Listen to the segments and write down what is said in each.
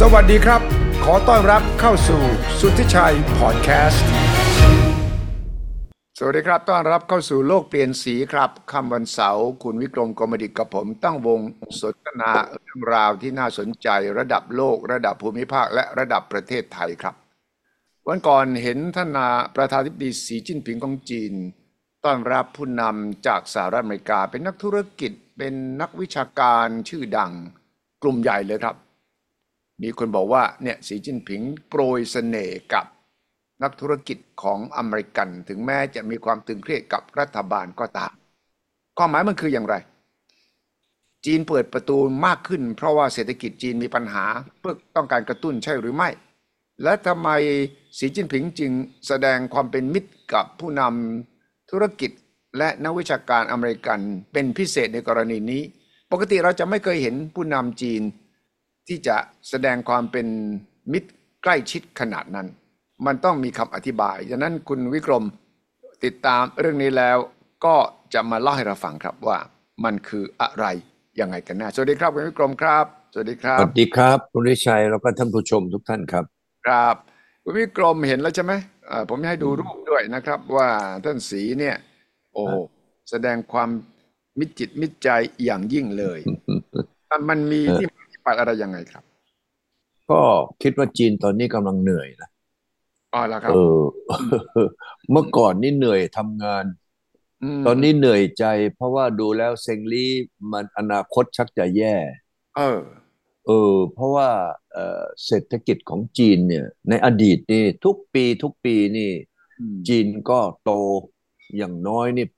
สวัสดีครับขอต้อนรับเข้าสู่สุทธิชัยพอดแคสต์สวัสดีครับต้อนรับเข้าสู่โลกเปลี่ยนสีครับค่ำวันเสาร์คุณวิกรมกมดิษฐ์กับผมตั้งวงสนทนาเรื่องราวที่น่าสนใจระดับโลกระดับภูมิภาคและระดับประเทศไทยครับวันก่อนเห็นท่านประธานาธิบดีสีจิ้นผิงของจีนต้อนรับผู้นำจากสหรัฐอเมริกาเป็นนักธุรกิจเป็นนักวิชาการชื่อดังกลุ่มใหญ่เลยครับมีคนบอกว่าเนี่ยสีจิ้นผิงโปรยเสน่ห์กับนักธุรกิจของอเมริกันถึงแม้จะมีความตึงเครียดกับรัฐบาลก็ตามความหมายมันคืออย่างไรจีนเปิดประตูมากขึ้นเพราะว่าเศรษฐกิจจีนมีปัญหาเพื่อต้องการกระตุ้นใช่หรือไม่และทำไมสีจิ้นผิงจึงแสดงความเป็นมิตรกับผู้นำธุรกิจและนักวิชาการอเมริกันเป็นพิเศษในกรณีนี้ปกติเราจะไม่เคยเห็นผู้นำจีนที่จะแสดงความเป็นมิตรใกล้ชิดขนาดนั้นมันต้องมีคำอธิบายฉะนั้นคุณวิกรมติดตามเรื่องนี้แล้วก็จะมาเล่าให้เราฟังครับว่ามันคืออะไรยังไงกันแน่สวัสดีครับคุณวิกรมครับสวัสดีครัสบวัสดีครับคุณริชัยแล้วก็ท่านผู้ชมทุกท่านครับครับคุณวิกรมเห็นแล้วใช่ไหมผมให้ดูรูปด้วยนะครับว่าท่านศรีเนี่ยโอ้แสดงความมิตรจิตมิตรใจอย่างยิ่งเลยมันมีที่มาที่ไปอะไรยังไงครับก็คิดว่าจีนตอนนี้กำลังเหนื่อยนะอ๋อแล้วคเอรับออืมเมื่อก่อนนี่เหนื่อยทำงานอืตอนนี้มเหนื่อยใจเพราะว่าดูแล้วเซงลี่มันอนาคตชักจะแย่เออเพราะว่าเศรษฐกิจของจีนเนี่ยในอดีตนี่ทุกปีนี่อืมจีนก็โตอย่างน้อยนี่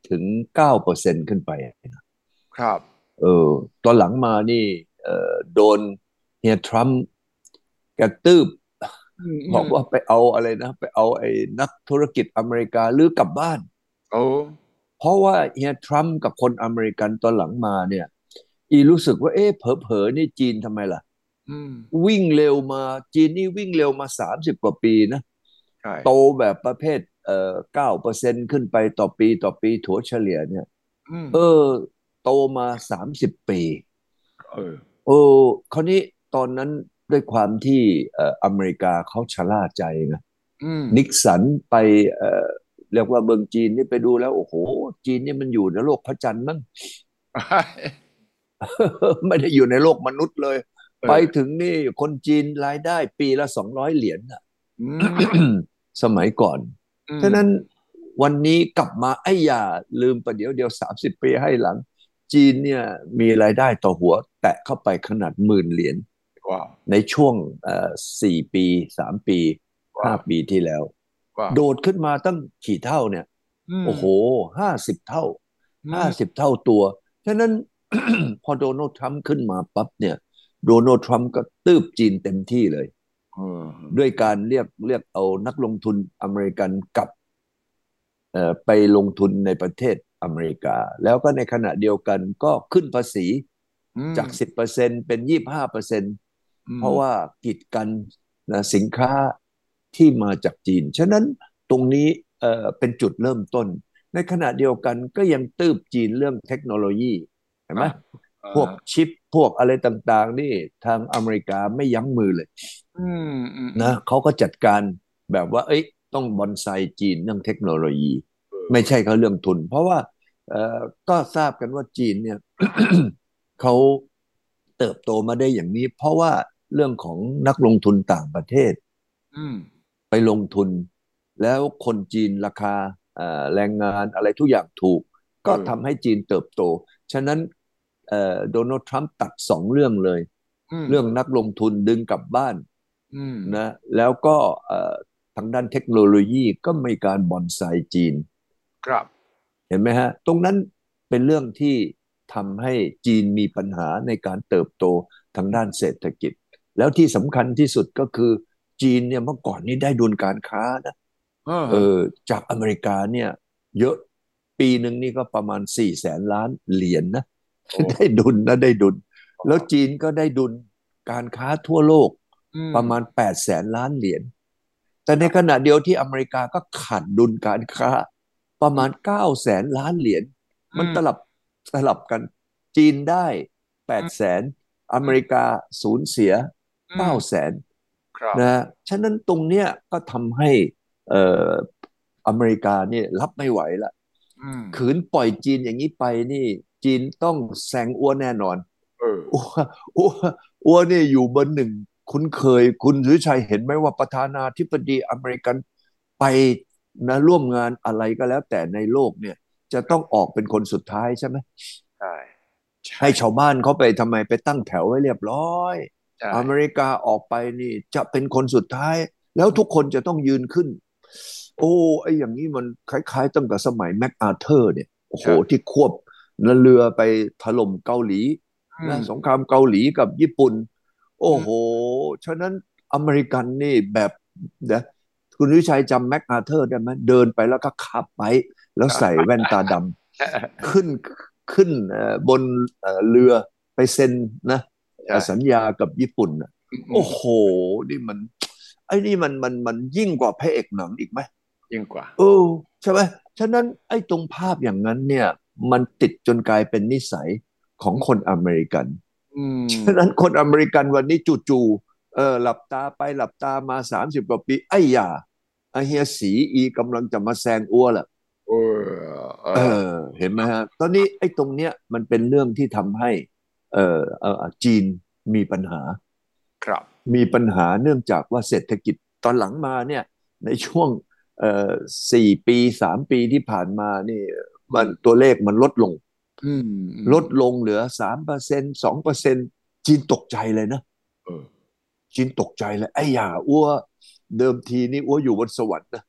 8-9%ขึ้นไปครับเออตอนหลังมานี่โดนเฮียทรัมป์กระตืบอืม อืมบอกว่าไปเอาอะไรนะไปเอาไอ้นักธุรกิจอเมริกาลื้อกลับบ้านโอ้เพราะว่าเฮียทรัมป์กับคนอเมริกันตอนหลังมาเนี่ยรู้สึกว่าเผลอๆนี่จีนทำไมล่ะอืมวิ่งเร็วมาจีนนี่วิ่งเร็วมา30 กว่าปีนะใช่โตแบบประเภท9%ขึ้นไปต่อปีถัวเฉลี่ยเนี่ยอืมเออโตมา30 ปีเออโอ้คราวนี้ตอนนั้นด้วยความที่อเมริกาเขาชะล่าใจนะอืมนิกสันไปเรียกว่าเมืองจีนนี่ไปดูแล้วโอ้โหจีนนี่มันอยู่ในโลกพระจันทร์มั้ง ไม่ได้อยู่ในโลกมนุษย์เลยไปเออถึงนี่คนจีนรายได้ปีละ200 เหรียญน่ะอืมสมัยก่อนอืมฉะนั้นวันนี้กลับมาไอ้อย่าลืมประเดี๋ยว30 ปีให้หลังจีนเนี่ยมีรายได้ต่อหัวแตะเข้าไปขนาด10,000 เหรียญว้าวในช่วง4 ปี3 ปีห้าว้าวปีที่แล้วว้าวโดดขึ้นมาตั้งกี่เท่าเนี่ยอืมโอ้โห50 เท่าอืม 50 เท่าตัวฉะนั้นพอโดนัลด์ทรัมป์ขึ้นมาปั๊บเนี่ยโดนัลด์ทรัมป์ก็ตืบจีนเต็มที่เลยเออด้วยการเรียกเอานักลงทุนอเมริกันกลับไปลงทุนในประเทศอเมริกาแล้วก็ในขณะเดียวกันก็ขึ้นภาษีอืมจาก10%เป็น25% อืมเพราะว่ากีดกันนะสินค้าที่มาจากจีนฉะนั้นตรงนี้เป็นจุดเริ่มต้นในขณะเดียวกันก็ยังตืบจีนเรื่องเทคโนโลยีเห็นไหมอ่าอ่พวกาชิปพวกอะไรต่างๆนี่ทางอเมริกาไม่ยั้งมือเลยอืมอืมอืนะมเขาก็จัดการแบบว่าเอ้ยต้องบอนไซจีนเรื่องเทคโนโลยีเอไม่อใช่เขาเรื่องทุนเพราะว่าเอ่อก็ทราบกันว่าจีนเนี่ยเขาเติบโตมาได้อย่างนี้เพราะว่าเรื่องของนักลงทุนต่างประเทศอืมไปลงทุนแล้วคนจีนราคาแรงงานอะไรทุกอย่างถูกเออก็ทำให้จีนเติบโตฉะนั้นโดนัลด์ทรัมป์ตัด2 เรื่องเลยอืมเรื่องนักลงทุนดึงกลับบ้านอืมนะแล้วก็ทางด้านเทคโนโลยีก็มีการบอนไซจีนครับเห็นไหมฮะตรงนั้นเป็นเรื่องที่ทำให้จีนมีปัญหาในการเติบโตทางด้านเศรษฐกิจแล้วที่สำคัญที่สุดก็คือจีนเนี่ยเมื่อก่อนนี้ได้ดุลการค้านะเอเอออจากอเมริกาเนี่ยเยอะปีหนึ่งนี่ก็ประมาณ400,000 ล้านเหรียญนะโอ้ได้ดุลนะได้ดุลแล้วว้าวจีนก็ได้ดุลการค้าทั่วโลกอืมประมาณ800,000 ล้านเหรียญแต่ในขณะเดียวที่อเมริกาก็ขาดดุลการค้าประมาณ900,000 ล้านเหรียญอืมมันสลับกันจีนได้แปอืมดแสนอเมริกาสูญเสียอืม 900,000 ครับนะฉะนั้นตรงเนี้ยก็ทำให้เอ่ออเมริกาเนี่ยรับไม่ไหวละอืมขืนปล่อยจีนอย่างนี้ไปนี่จีนต้องแซงอ้วนแน่นอนเอออ้วนอ้วนอ้วนนี่อยู่เบอร์หนึ่งคุ้นเคยคุณสุวิชัยเห็นไหมว่าประธานาธิบดีอเมริกันไปนะร่วมงานอะไรก็แล้วแต่ในโลกเนี่ยจะต้องออกเป็นคนสุดท้ายใช่ไหมใช่ใช่ให้ชาวบ้านเขาไปทำไมไปตั้งแถวไว้เรียบร้อยใช่อเมริกาออกไปนี่จะเป็นคนสุดท้ายแล้วทุกคนจะต้องยืนขึ้นโอ้ไอ้อย่างนี้มันคล้ายๆตั้งแต่สมัยแมคอาเธอร์เนี่ยโอ้โหใช่ที่ควบเรือไปถล่มเกาหลีอืมนะสงครามเกาหลีกับญี่ปุ่นโอ้โหอืมฉะนั้นอเมริกันนี่แบบเดี๋ยวคุณวิชัยจำแมคอาเธอร์ได้ไหมเดินไปแล้วก็ขับไปแล้วใส่แว่นตาดำขึ้น ขึ้นบนเรือไปเซ็นนะใช่สัญญากับญี่ปุ่นน่ะอืมอืมโอ้โหนี่มันไอ้นี่มันยิ่งกว่าพระเอกหนังอีกไหมยิ่งกว่าเออใช่ไหมฉะนั้นไอ้ตรงภาพอย่างนั้นเนี่ยมันติดจนกลายเป็นนิสัยของอืมคนอเมริกันอืมฉะนั้นคนอเมริกันวันนี้จู่ๆหลับตาไปหลับตามา30 กว่าปีไอ้ยาไอ้เฮียสีอีกำลังจะมาแซงอัวแหละเออเอเอออเห็นไหมฮะตอนนี้ไอ้ตรงเนี้ยมันเป็นเรื่องที่ทำให้จีนมีปัญหาครับเนื่องจากว่าเศรษฐกิจตอนหลังมาเนี่ยในช่วงเอ่อ4 ปี3 ปีที่ผ่านมานี่มันอืมตัวเลขมันลดลงอืมอืมลดลงเหลือ3% 2%จีนตกใจเลยนะเออจีนตกใจเลยไอ้ย่าอ้วเดิมทีนี่อ้วอยู่บนสวรรค์นะ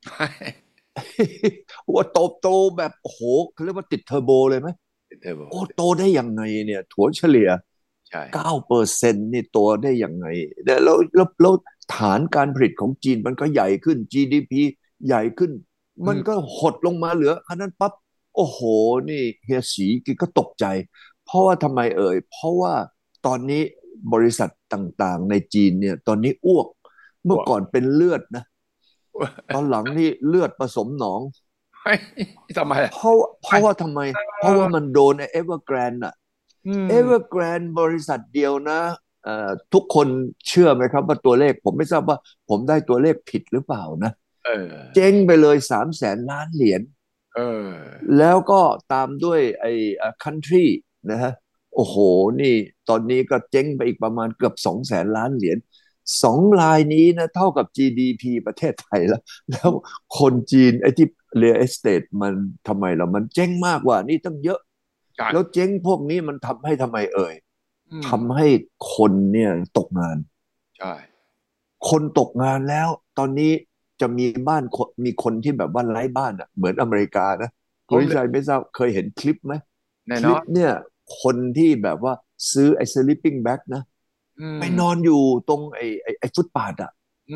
อ้วโตแบบโอ้โหเขาเรียกว่าติดเทอร์โบเลยไหมเทเบิลโอ้โตได้ยังไงเนี่ยถัวเฉลี่ยใช่ 9%นี่โตได้ยังไงแล้วฐานการผลิตของจีนมันก็ใหญ่ขึ้น GDP ใหญ่ขึ้นมันก็อืมหดลงมาเหลืออันนั้นปั๊บโอ้โหนี่เฮียสีก็ตกใจเพราะว่าทำไมเอ่ยเพราะว่าตอนนี้บริษัทต่างๆในจีนเนี่ยตอนนี้อ้วกเมื่อว้าวก่อนเป็นเลือดนะตอนหลังนี่เลือดผสมหนองเฮ้ยทำไมอ่ะเพราะว่าทำไมเพราะว่าเออมันโดนไอ้เอเวอร์แกรนอืเอเวอร์มแกรนบริษัทเดียวนะทุกคนเชื่อไหมครับว่าตัวเลขผมไม่ทราบว่าผมได้ตัวเลขผิดหรือเปล่านะเออเจ๊งไปเลย300,000,000 เหรียญเออแล้วก็ตามด้วยไอ้คันทรีนะฮะโอ้โหนี่ตอนนี้ก็เจ๊งไปอีกประมาณเกือบ200,000,000 เหรียญ2 รายนี้นะเท่ากับ GDP ประเทศไทยแล้วคนจีนไอ้ที่ real estate มันทำไมล่ะมันเจ๊งมากกว่านี่ตั้งเยอะใช่แล้วเจ๊งพวกนี้มันทำให้ทำไมเอ่ยอืมทำให้คนเนี่ยตกงานใช่คนตกงานแล้วตอนนี้จะมีบ้านคนมีคนที่แบบว่าไร้บ้านอ่ะเหมือนอเมริกานะคุณวิโฮมเลสชัยไม่ทราบเคยเห็นคลิปไหมคแน่นอนลิปเนี่ยคนที่แบบว่าซื้อไอ้ sleeping bag นะอืไปนอนมอยู่ตรงไอ้ฟุตบาทอ่ะอื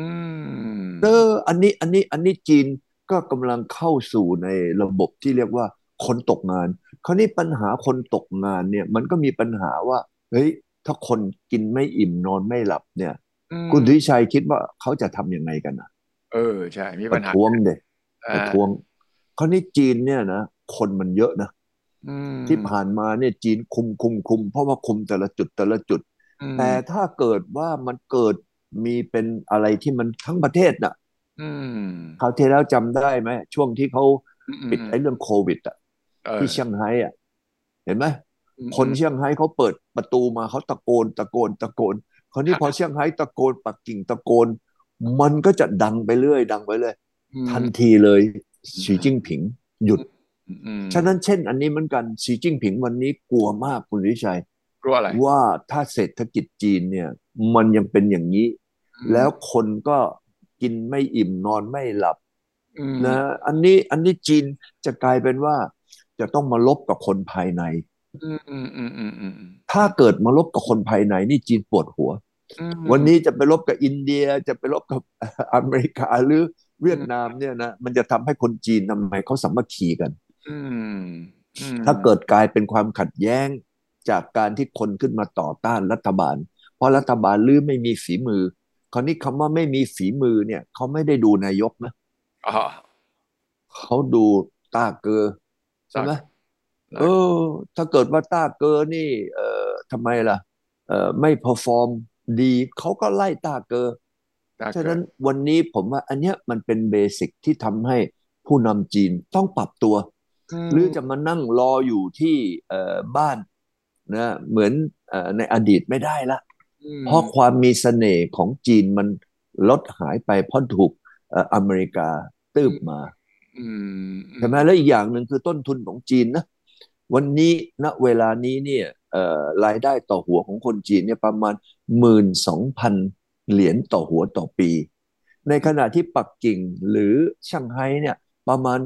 อันนี้จีนก็กำลังเข้าสู่ในระบบที่เรียกว่าคนตกงานคราวนี้ปัญหาคนตกงานเนี่ยมันก็มีปัญหาว่าเฮ้ยถ้าคนกินไม่อิ่มนอนไม่หลับเนี่ยอืคุณทวิมชัยคิดว่าเขาจะทำยังไงกันนะเออใช่มีประปัญหาท้วงเด็กอ่ประท้วงาคราวนี้จีนเนี่ยนะคนมันเยอะนะอืที่ผ่านมมาเนี่ยจีนคุมเพราะว่าคุมแต่ละจุดอืแต่มถ้าเกิดว่ามันเกิดมีเป็นอะไรที่มันทั้งประเทศน่ะอืมคราวที่แล้วจำได้ไหมช่วงที่เขาอืมอืมปิดไอ้เรื่องโควิดอ่ะเอที่อเชียงไฮ้อ่ะเห็นไหมอืมอืมคนเชียงไฮ้เขาเปิดประตูมาเขาตะโกนคราวนี้พอเชียงไฮ้ตะโกนปักกิ่งตะโกนมันก็จะดังไปเรื่อยอืทันมทีเลยอืสีจิ้งผิงหยุดมอืมฉะนั้นเช่นอันนี้เหมือนกันสีจิ้งผิงวันนี้กลัวมากคุณวิชัยกลัวอะไรว่าถ้าเศรษฐกิจจีนเนี่ยมันยังเป็นอย่างนี้อืมแล้วคนก็กินไม่อิ่มนอนไม่หลับอืนะมอันนี้จีนจะกลายเป็นว่าจะต้องมาลบกับคนภายในอืมอืมอืมอืมอืมถ้าเกิดมาลบกับคนภายในนี่จีนปวดหัวอืวันนี้มจะไปลบกับอินเดียจะไปลบกับอเมริกาหรือเวียดนาอืมมเนี่ยนะมันจะทำให้คนจีนทำไมเขาสามัคคีกันอืมอืมถ้าเกิดกลายเป็นความขัดแย้งจากการที่คนขึ้นมาต่อต้านรัฐบาลเพราะรัฐบาลหรือไม่มีฝีมือคราวนี้คำว่าไม่มีฝีมือเนี่ยเขาไม่ได้ดูนายกนะอ่าเขาดูต้าเกอใช่ไหมตากเออตากถ้าเกิดว่าต้าเกอนี่ทำไมล่ะไม่เพอร์ฟอร์มดีเขาก็ไล่ต้าเกอฉะนั้นถ้าเกิดวันนี้ผมว่าอันเนี้ยมันเป็นเบสิกที่ทำให้ผู้นำจีนต้องปรับตัวอืหรือจะมมานั่งรออยู่ที่บ้านนะเหมือนในอดีตไม่ได้ละอืเพราะคมวามมีเสน่ห์ของจีนมันลดหายไปเพราะถูกอเมริกาตือืมบมาอืมอืใช่มไหมแล้วอีกอย่างหนึ่งคือต้นทุนของจีนนะวันนี้ณเวลานี้เนี่ยรายได้ต่อหัวของคนจีนเนี่ยประมาณ12,000 เหรียญต่อหัวต่อปีในขณะที่ปักกิ่งหรือช่างไฮ้เนี่ยประมาณ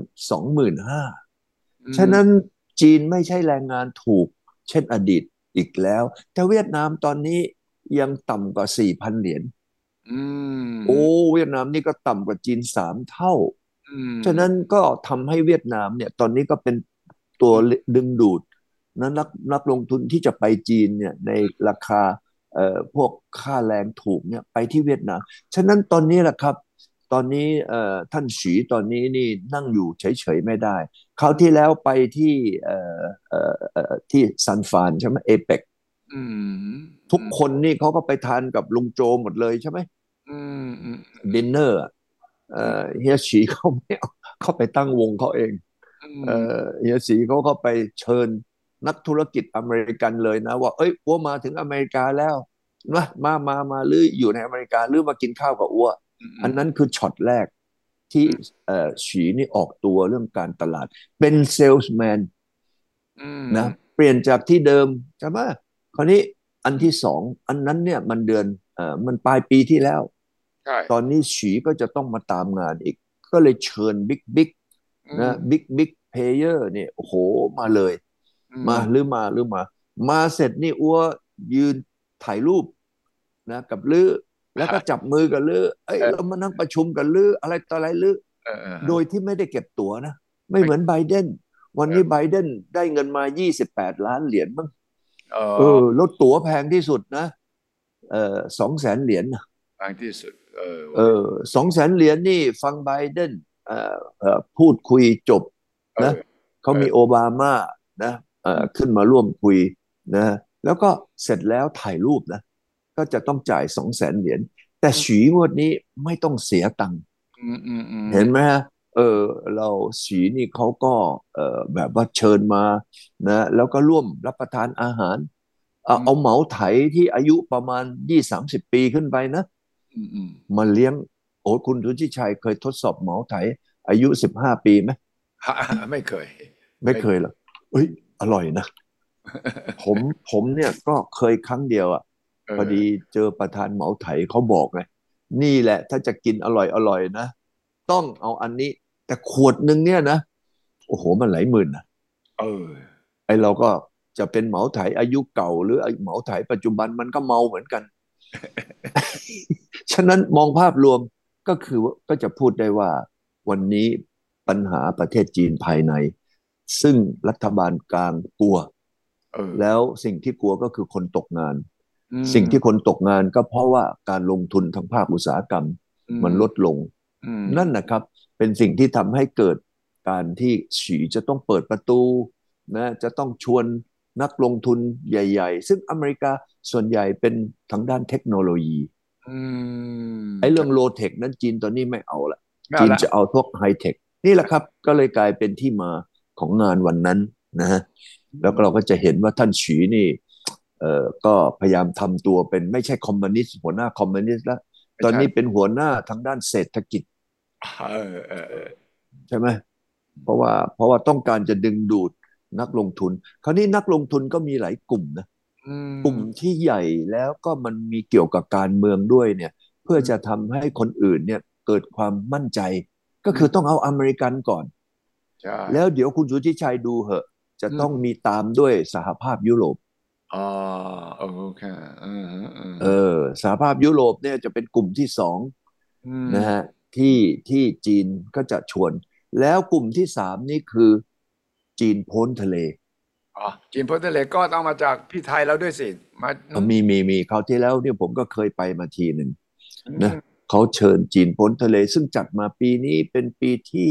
25,000 อืมฉะนั้นจีนไม่ใช่แรงงานถูกเช่นอดีตอีกแล้วแต่เวียดนามตอนนี้ยังต่ำกว่า4,000 เหรียญอืโอ้มเวียดนามนี่ก็ต่ำกว่าจีน3 เท่าอืมฉะนั้นก็ทำให้เวียดนามเนี่ยตอนนี้ก็เป็นตัวอืมดึงดูดนะนักลงทุนที่จะไปจีนเนี่ยในราคาพวกค่าแรงถูกเนี่ยไปที่เวียดนามฉะนั้นตอนนี้แหละครับตอนนี้ท่านฉีตอนนี้นี่นั่งอยู่เฉยๆไม่ได้คราวที่แล้วไปที่ที่ซันฟานใช่ไหมเอเปกอืมทุกคนนี่เขาก็ไปทานกับลุงโจหมดเลยใช่ไหมอืมอืมดินเนอร์อืมเฮียฉีเขาไม่เอาเขาไปตั้งวงเขาเองอืมเฮียฉีเขาก็ไปเชิญนักธุรกิจอเมริกันเลยนะว่าเอ้ยอัวมาถึงอเมริกาแล้วมาหรืออยู่ในอเมริกาหรือมากินข้าวกับอัวอืมอันนั้นคือช็อตแรกที่ฉีนี่ออกตัวเรื่องการตลาดเป็นเซลส์แมนอืนะมเปลี่ยนจากที่เดิมใช่ไหมคราวนี้อันอืมที่สองอันนั้นเนี่ยมันเดือนมันปลายปีที่แล้วใช่ตอนนี้ฉีก็จะต้องมาตามงานอีกก็เลยเชิญบิ๊กอืนะมบิ๊กเพลเยอร์เนี่ยโอ้โหมาเลยอืมาหรืมอมาหรือมามาเสร็จนี่อัวยืนถ่ายรูปนะกับลือแล้วก็จับมือกับลือเอ้ยเออเรามานั่งประชุมกันลืออะไรต่ออะไรลือเออเออเออโดยที่ไม่ได้เก็บตั๋วนะไม่ไม่เหมือนไบเดนวันนี้เออไบเดนได้เงินมา28 ล้านเหรียญมั้งเอเอออแล้วตั๋วแพงที่สุดนะ200,000 เหรียญทางที่สุดเออเอเว้ยอ200,000 เหรียญนี่ฟังไบเดนพูดคุยจบเออนะเขาเออมีโอบามานะขึ้นมาร่วมคุยนะแล้วก็เสร็จแล้วถ่ายรูปนะก็จะต้องจ่าย200,000 เหรียญแต่อืมฉีงวดนี้ไม่ต้องเสียตังค์อืมอืมอืมเห็นไหมฮะเออเราฉีนี่เขาก็แบบว่าเชิญมานะแล้วก็ร่วมรับประทานอาหารเอาเหมาไถที่อายุประมาณ20-30 ปีขึ้นไปนะอืมอืมมาเลี้ยงโอ้คุณสุทธิชัยเคยทดสอบเหมาไถอายุ15 ปีไหมไม่เคยไม่ไม่เคยหรอกเอ้ยอร่อยนะผมผมเนี่ยก็เคยครั้งเดียวอ่ะเอพอดีอเจอประธานเหมาไถเขาบอกไงนี่แหละถ้าจะกินอร่อยนะต้องเอาอันนี้แต่ขวดหนึ่งเนี่ยนะโอ้โหมันหลายหมื่นนะเออไอเราก็จะเป็นเหมาไถอายุเก่าหรือเหมาไถปัจจุบันมันก็เมาเหมือนกัน ฉะนั้นมองภาพรวมก็คือว่าก็จะพูดได้ว่าวันนี้ปัญหาประเทศจีนภายในซึ่งรัฐบาลกลางกลัวเออแล้วสิ่งที่กลัวก็คือคนตกงานอืสิ่งที่คมนตกงานก็เพราะว่าการลงทุนทางภาคอุตสาหกรรมอืมมันลดลงอืมนั่นนะครับเป็นสิ่งที่ทำให้เกิดการที่ฉีจะต้องเปิดประตูนะจะต้องชวนนักลงทุนใหญ่ๆซึ่งอเมริกาส่วนใหญ่เป็นทางด้านเทคโนโลยีอืมไอ้เรื่องโลเทคนั้นจีนตอนนี้ไม่เอาละไม่เอาละจีนจะเอาพวกไฮเทคนี่แหละครับก็เลยกลายเป็นที่มาของงานวันนั้นนะฮะอืแล้วเรามก็จะเห็นว่าท่านฉีนี่ก็พยายามทำตัวเป็นไม่ใช่คอมมิวนิสต์หัวหน้าคอมมิวนิสต์แล้วไม่ใช่ตอนนี้เป็นหัวหน้าทางด้านเศรษฐกิจเออเออเออใช่ไหมเพราะว่าต้องการจะดึงดูดนักลงทุนคราวนี้นักลงทุนก็มีหลายกลุ่มนะอืกลุ่มมที่ใหญ่แล้วก็มันมีเกี่ยวกับการเมืองด้วยเนี่ยเพื่ออืมจะทำให้คนอื่นเนี่ยเกิดความมั่นใจก็อืมคือต้องเอาอเมริกันก่อนใช่แล้วเดี๋ยวคุณสุทธิชัยดูเหอะจะอืมต้องมีตามด้วยสหภาพยุโรปอ๋อโอเคอืมอืมเออสหภาพยุโรปเนี่ยจะเป็นกลุ่มที่สองอืมนะฮะที่ที่จีนก็จะชวนแล้วกลุ่มที่สามนี่คือจีนพ้นทะเลอ๋อจีนโพธิ์ทะเลก็ต้องมาจากพี่ไทยแล้วด้วยสิมาอืมมีคราวที่แล้วเนี่ยผมก็เคยไปมาทีหนึ่งอืนะมเขาเชิญจีนพ้นทะเลซึ่งจัดมาปีนี้เป็นปีที่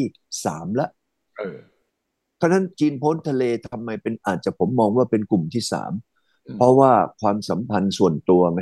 3ละเออเพราะฉะนั้นจีนพ้นทะเลทำไมเป็นอาจจะผมมองว่าเป็นกลุ่มที่สามอืมเพราะว่าความสัมพันธ์ส่วนตัวไหม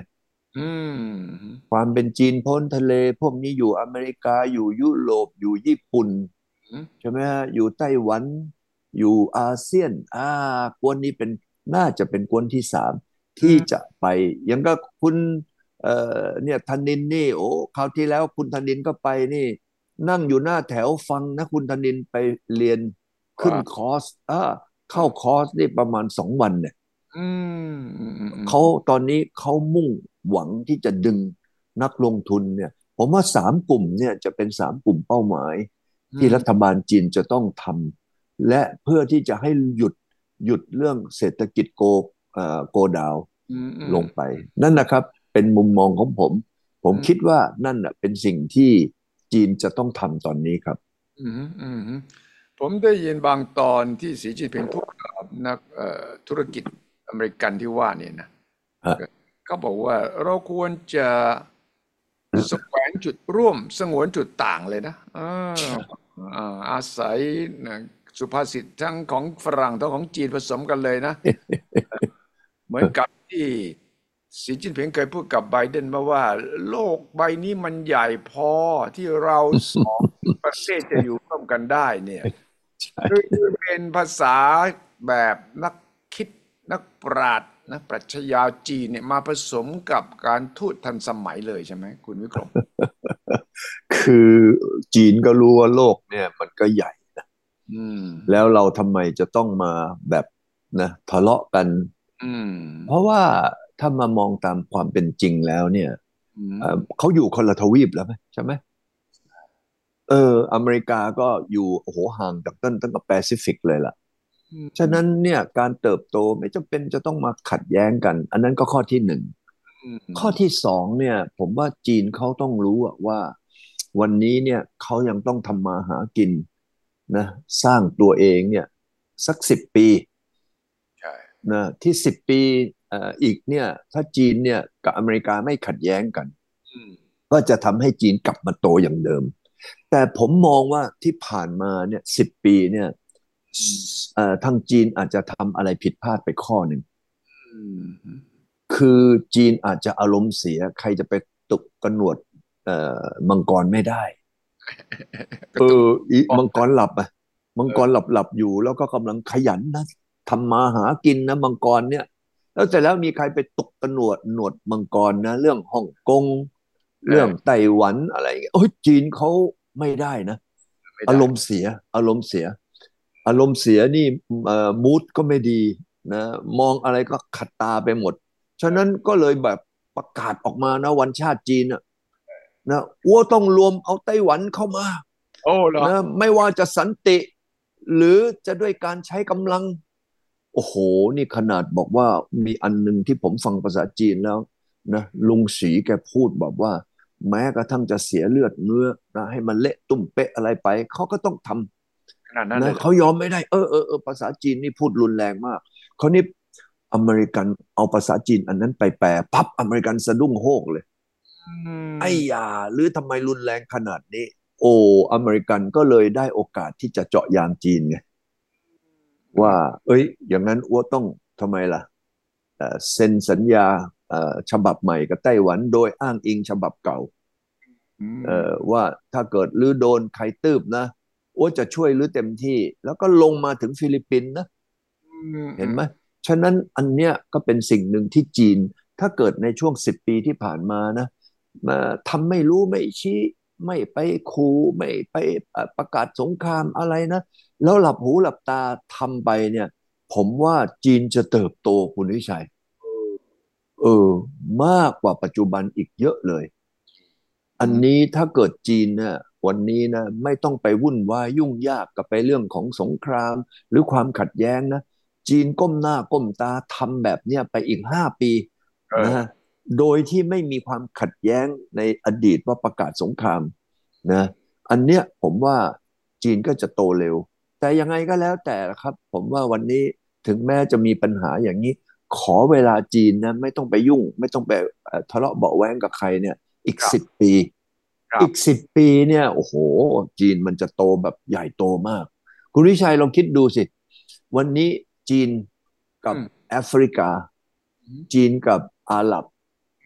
อืมความเป็นจีนพ้นทะเลพวกนี้อยู่อเมริกาอยู่ยุโรปอยู่ญี่ปุ่นอืมใช่ไหมฮะอยู่ไต้หวันอยู่อาเซียนกวนนี้เป็นน่าจะเป็นกวนที่สามที่อืมจะไปยังก็คุณเนี่ยธนินนี่โอ้คราวที่แล้วคุณธนินก็ไปนี่นั่งอยู่หน้าแถวฟังนะคุณธนินไปเรียนขึ้นว่าคอร์สเข้าคอร์สนี่ประมาณ2 วันเนี่ยอืมอืมอืมอืมเขาตอนนี้เขามุ่งหวังที่จะดึงนักลงทุนเนี่ยผมว่า3 กลุ่มเนี่ยจะเป็น3 กลุ่มเป้าหมายที่รัฐบาลจีนจะต้องทำและเพื่อที่จะให้หยุดเรื่องเศรษฐกิจโกดาวอืมอืมลงไปนั่นนะครับเป็นมุมมองของผมคิดว่านั่นน่ะเป็นสิ่งที่จีนจะต้องทำตอนนี้ครับอืมอืมผมได้ยินบางตอนที่สีจิ้นผิงพูดกับนักธุรกิจอเมริกันที่ว่าเนี่ยนะฮะเขาบอกว่าเราควรจะแสวงจุดร่วมสงวนจุดต่างเลยนะอาศัยนะสุภาษิตทั้งของฝรั่งทั้งของจีนผสมกันเลยนะ เหมือนกับที่สีจิ้นผิงเคยพูดกับไบเดนมาว่าโลกใบนี้มันใหญ่พอที่เรา2ประเทศจะอยู่ร่วมกันได้เนี่ยคือเป็นภาษาแบบนักคิดนักปราชญ์นักปรัชญาจีนเนี่ยมาผสมกับการทูตทันสมัยเลยใช่ไหมคุณวิกรมคือจีนก็รู้ว่าโลกเนี่ยมันก็ใหญ่อืมแล้วเราทำไมจะต้องมาแบบนะทะเลาะกันอืมเพราะว่าถ้ามามองตามความเป็นจริงแล้วเนี่ยอืมเขาอยู่คนละทวีปแล้วไหมใช่ไหมอเมริกาก็อยู่โอ้โหห่างจากตั้งแต่แปซิฟิกเลยล่ะอืฉะมนั้นเนี่ยการเติบโตไม่จำเป็นจะต้องมาขัดแย้งกันอันนั้นก็ข้อที่หนึ่งอืข้อมที่สองเนี่ยผมว่าจีนเขาต้องรู้อะว่าวันนี้เนี่ยเขายังต้องทำมาหากินนะสร้างตัวเองเนี่ยสัก10 ปีใช่นะที่10 ปีอีกเนี่ยถ้าจีนเนี่ยกับอเมริกาไม่ขัดแย้งกันอืมก็จะทำให้จีนกลับมาโตอย่างเดิมแต่ผมมองว่าที่ผ่านมาเนี่ย10 ปีเนี่ยอืมทางจีนอาจจะทำอะไรผิดพลาดไปข้อหนึ่งอืมคือจีนอาจจะอารมณ์เสียใครจะไปตกกระหนวดมังกรไม่ได้ก็ต้องอีบอกมังกรหลับอ่ะมังกรหลับอยู่แล้วก็กำลังขยันนะทำมาหากินนะมังกรเนี่ย แล้วเสร็จแล้วมีใครไปตกกระหนวดมังกรนะเรื่องฮ่องกงเรื่องเออไต้หวันอะไรเงี้ยโอ้ยจีนเขาไม่ได้นะอาไม่ได้รมณ์เสียอารมณ์เสียอารมณ์เสียนี่มูดก็ไม่ดีนะมองอะไรก็ขัดตาไปหมดฉะนั้นก็เลยแบบประกาศออกมานะวันชาติจีนนะอ้วต้องรวมเอาไต้หวันเข้ามาโอ้เหรอนะไม่ว่าจะสันติหรือจะด้วยการใช้กำลัง โอ้โหนี่ขนาดบอกว่ามีอันหนึ่งที่ผมฟังภาษาจีนแล้วนะลุงศรีแกพูดแบบว่าแม้กระทั่งจะเสียเลือดเนื้อนะให้มันเละตุ้มเป๊ะอะไรไปเขาก็ต้องทขนาดนั้ำนะนเลยเหรอเขายอมไม่ได้ภาษาจีนนี่พูดรุนแรงมากเขานี่อเมริกันเอาภาษาจีนอันนั้นไปแปลปั๊บอเมริกันสะดุ้งโฮกเลยอืไอ้มยาหรือทำไมรุนแรงขนาดนี้โอ้อเมริกันก็เลยได้โอกาสที่จะเจาะยางจีนไง ว่าเอ้ยอย่างนั้นอ้วต้องทำไมล่ะเซ็นสัญญาฉบับใหม่กับไต้หวันโดยอ้างอิงฉบับเก่าอืมว่าถ้าเกิดลือโดนใครตืบนะอ้วจะช่วยลือเต็มที่แล้วก็ลงมาถึงฟิลิปปินส์นะอืมอืมเห็นไหมฉะนั้นอันเนี้ยก็เป็นสิ่งหนึ่งที่จีนถ้าเกิดในช่วง10 ปีที่ผ่านมานะมาทำไม่รู้ไม่ชี้ไม่ไปคูไม่ไปประกาศสงครามอะไรนะแล้วหลับหูหลับตาทำไปเนี่ย ผมว่าจีนจะเติบโตคุณวิชัยเออมากกว่าปัจจุบันอีกเยอะเลยอันอืมนี้ถ้าเกิดจีนเนี่ยวันนี้นะไม่ต้องไปวุ่นวายยุ่งยากกับไปเรื่องของสงครามหรือความขัดแย้งนะจีนก้มหน้าก้มตาทำแบบเนี้ยไปอีก5 ปีเอนะอโดยที่ไม่มีความขัดแย้งในอดีตว่าประกาศสงครามนะอันเนี้ยผมว่าจีนก็จะโตเร็วแต่ยังไงก็แล้วแต่ครับผมว่าวันนี้ถึงแม้จะมีปัญหาอย่างนี้ ขอเวลาจีนนะไม่ต้องไปยุ่งไม่ต้องไปทะเลาะเบาะแว้งกับใครเนี่ยอีกครับ 10 ปีครับอีก10 ปีเนี่ยโอ้โหจีนมันจะโตแบบใหญ่โตมากคุณวิชัยลองคิดดูสิวันนี้จีนกับอืมแอฟริกาอืมจีนกับอาหรับ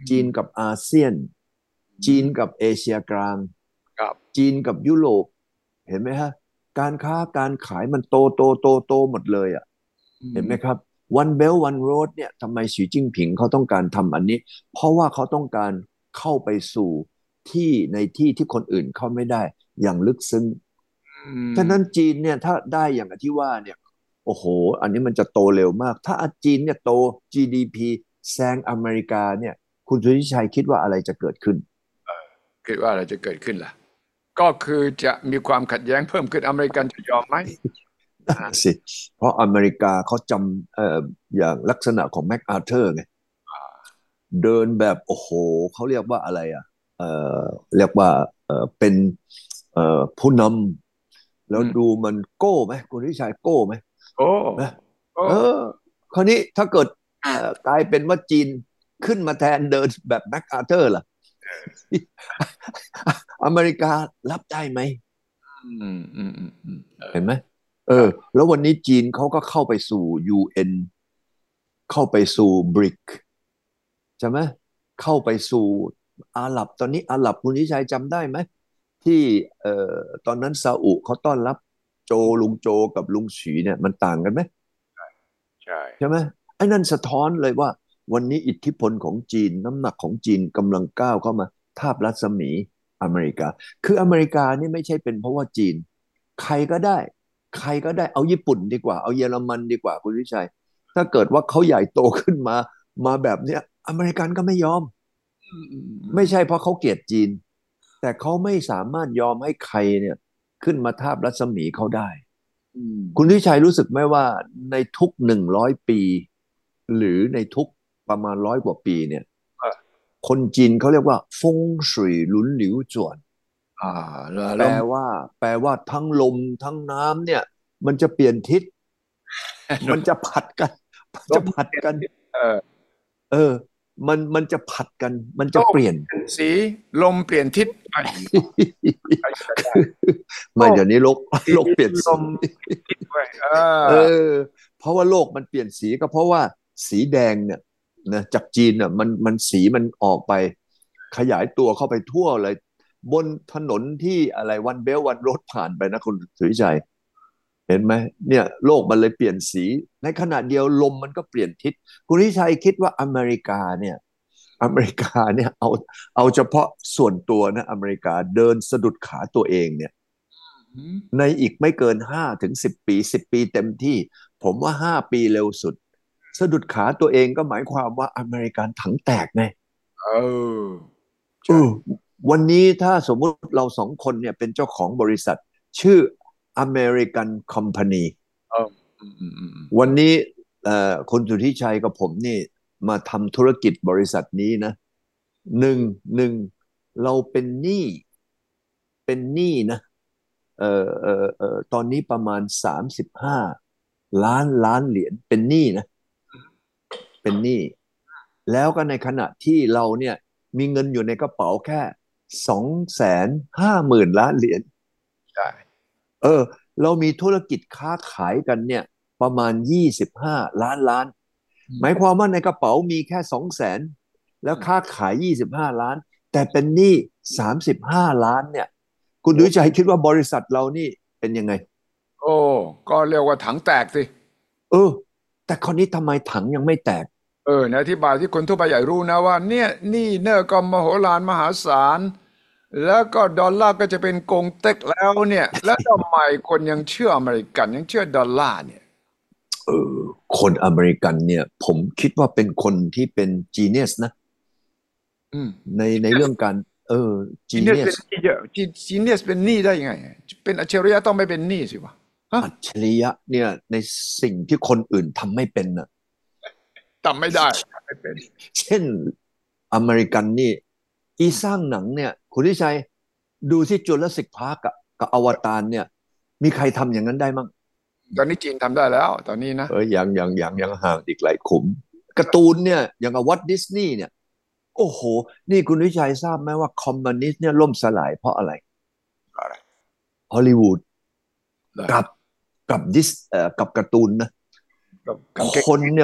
จีนกับอาเซียนจีนกับเอเชียกลางครับจีนกับยุโรปเห็นไหมฮะการค้าการขายมันโตหมดเลยอ่ะอืมเห็นไหมครับ One Belt One Road เนี่ยทำไมสีจิ้นผิงเขาต้องการทำอันนี้เพราะว่าเขาต้องการเข้าไปสู่ที่ในที่ที่คนอื่นเข้าไม่ได้อย่างลึกซึ้งอืฉะนั้นมจีนเนี่ยถ้าได้อย่างที่ว่าเนี่ยโอ้โหอันนี้มันจะโตเร็วมากถ้าจีนเนี่ยโต GDP แซงอเมริกาเนี่ยคุณสุทธิชัยคิดว่าอะไรจะเกิดขึ้นคิดว่าอะไรจะเกิดขึ้นล่ะก็คือจะมีความขัดแย้งเพิ่มขึ้นอเมริกันจะยอมไหมนั่นน่ะสิเพราะอเมริกาเขาจำอย่างลักษณะของแมคอาเธอร์ไงเดินแบบโอ้โหเขาเรียกว่าอะไรอ่ะเอ่เรียกว่าเป็นผู้นำแล้วอืมดูมันโก้ไหมคุณวิชัยโก้ไหมโอ้นะโอ้เออคราวนี้ถ้าเกิดกลายเป็นว่าจีนขึ้นมาแทนเดินแบบแมคอาเธอร์ล่ะอเมริการับได้ไหม เห็นไหมเออครับแล้ววันนี้จีนเขาก็เข้าไปสู่ UN เข้าไปสู่บริกใช่ไหมเข้าไปสู่อาหรับตอนนี้อาหรับคุณวิชัยจำได้ไหมที่ตอนนั้นซาอุเขาต้อนรับโจลุงโจกับลุงฉีเนี่ยมันต่างกันไหมใช่ใช่ไหมไอ้นั่นสะท้อนเลยว่าวันนี้อิทธิพลของจีนน้ำหนักของจีนกำลังก้าวเข้ามาทาบรัศมีอเมริกาคืออเมริกานี่ไม่ใช่เป็นเพราะว่าจีนใครก็ได้ใครก็ได้เอาญี่ปุ่นดีกว่าเอาเยอรมันดีกว่าคุณวิชัยถ้าเกิดว่าเขาใหญ่โตขึ้นมาแบบเนี้ยอเมริกันก็ไม่ยอมอืมอืมอืมไม่ใช่เพราะเขาเกลียดจีนแต่เขาไม่สามารถยอมให้ใครเนี่ยขึ้นมาทาบรัศมีเขาได้อืมคุณทิชัยรู้สึกไหมว่าในทุก100 ปีหรือในทุกประมาณ100 กว่าปีเนี่ยอ่าคนจีนเขาเรียกว่าฟงสุยหลุนหลิวจวนอ่าแปลลมว่าแปลว่าทั้งลมทั้งน้ำเนี่ยมันจะเปลี่ยนทิศ มันจะผัดกันมันลมจะผัดกันเออเออมันจะผัดกันมันโลกจะเปลี่ยนเปลี่ยนสีลมเปลี่ยนทิศไปใครจะได้คือโลกไม่เดี๋ยวนี้โลกสีโลกเปลี่ยนลสีมทิศไว้เออเพราะว่าโลกมันเปลี่ยนสีก็เพราะว่าสีแดงเนี่ยนะจากจีนเนี่ยมันสีมันออกไปขยายตัวเข้าไปทั่วเลยบนถนนที่อะไรวันเบลวันโรดผ่านไปนะคุณสุวิชัยเห็นไหมเนี่ยโลกมันเลยเปลี่ยนสีในขณะเดียวลมมันก็เปลี่ยนทิศคุณสุวิชัยคิดว่าอเมริกาเนี่ยอเมริกาเนี่ยเอาเฉพาะส่วนตัวนะอเมริกาเดินสะดุดขาตัวเองเนี่ยอืมในอีกไม่เกิน5 ถึง 10 ปี10 ปีเต็มที่ผมว่า5 ปีเร็วสุดสะดุดขาตัวเองก็หมายความว่าอเมริกันถังแตกไงเออเอใช่อวันนี้ถ้าสมมุติเรา2 คนเนี่ยเป็นเจ้าของบริษัทชื่อ American Company เอออืมวันนี้คุณสุทธิชัยกับผมนี่มาทำธุรกิจบริษัทนี้นะหนึ่งเราเป็นหนี้นะตอนนี้ประมาณ35 ล้านเหรียญเป็นหนี้นะเป็นหนี้แล้วก็ในขณะที่เราเนี่ยมีเงินอยู่ในกระเป๋าแค่250,000 ล้านเหรียญใช่เออเรามีธุรกิจค้าขายกันเนี่ยประมาณ25 ล้านหมายความว่าในกระเป๋ามีแค่200,000แล้วค้าขาย25 ล้านแต่เป็นหนี้35 ล้านเนี่ยคุณดุโอ้วิชัยคิดว่าบริษัทเรานี่เป็นยังไงโอ้ก็เรียกว่าถังแตกสิเออแต่คราวนี้ทำไมถังยังไม่แตกในอธิบายที่คนทั่วไปอยากรู้นะว่าเนี่ยหนี่เนอร์ก็มโหฬารมหาศาลแล้วก็ดอลลาร์ก็จะเป็นกงเต็กแล้วเนี่ยแล้วทำไมคนยังเชื่ออเมริกันยังเชื่อดอลลาร์เนี่ยเออคนอเมริกันเนี่ยผมคิดว่าเป็นคนที่เป็น genius นะอืมในเรื่องการเออจีเนียส genius เป็นหนี้เยอะจีเนียสเป็นหนี้ได้ยังไงเป็นอัจฉริยะต้องไม่เป็นหนี้สิวะฮะอัจฉริยะเนี่ยในสิ่งที่คนอื่นทำไม่เป็นน่ะทำไม่ได้ทำไม่เป็นเช่นอเมริกันนี่อีสร้างหนังเนี่ยคุณทิชัยดูที่จูราสสิกพาร์กกับอวตารเนี่ยมีใครทำอย่างนั้นได้มั่งตอนนี้จีนทำได้แล้วตอนนี้นะยังห่างอีกหลายขุมการ์ตูนเนี่ยอย่างกับวัตดิสนีย์เนี่ย โอ้โห นี่คุณวิชัยทราบไหมว่าคอมมิวนิสต์เนี่ยล่มสลายเพราะอะไรอะไรฮอลลีวูดเหรอกับกับการ์ตูนนะกับกางเกงคนเนี่ย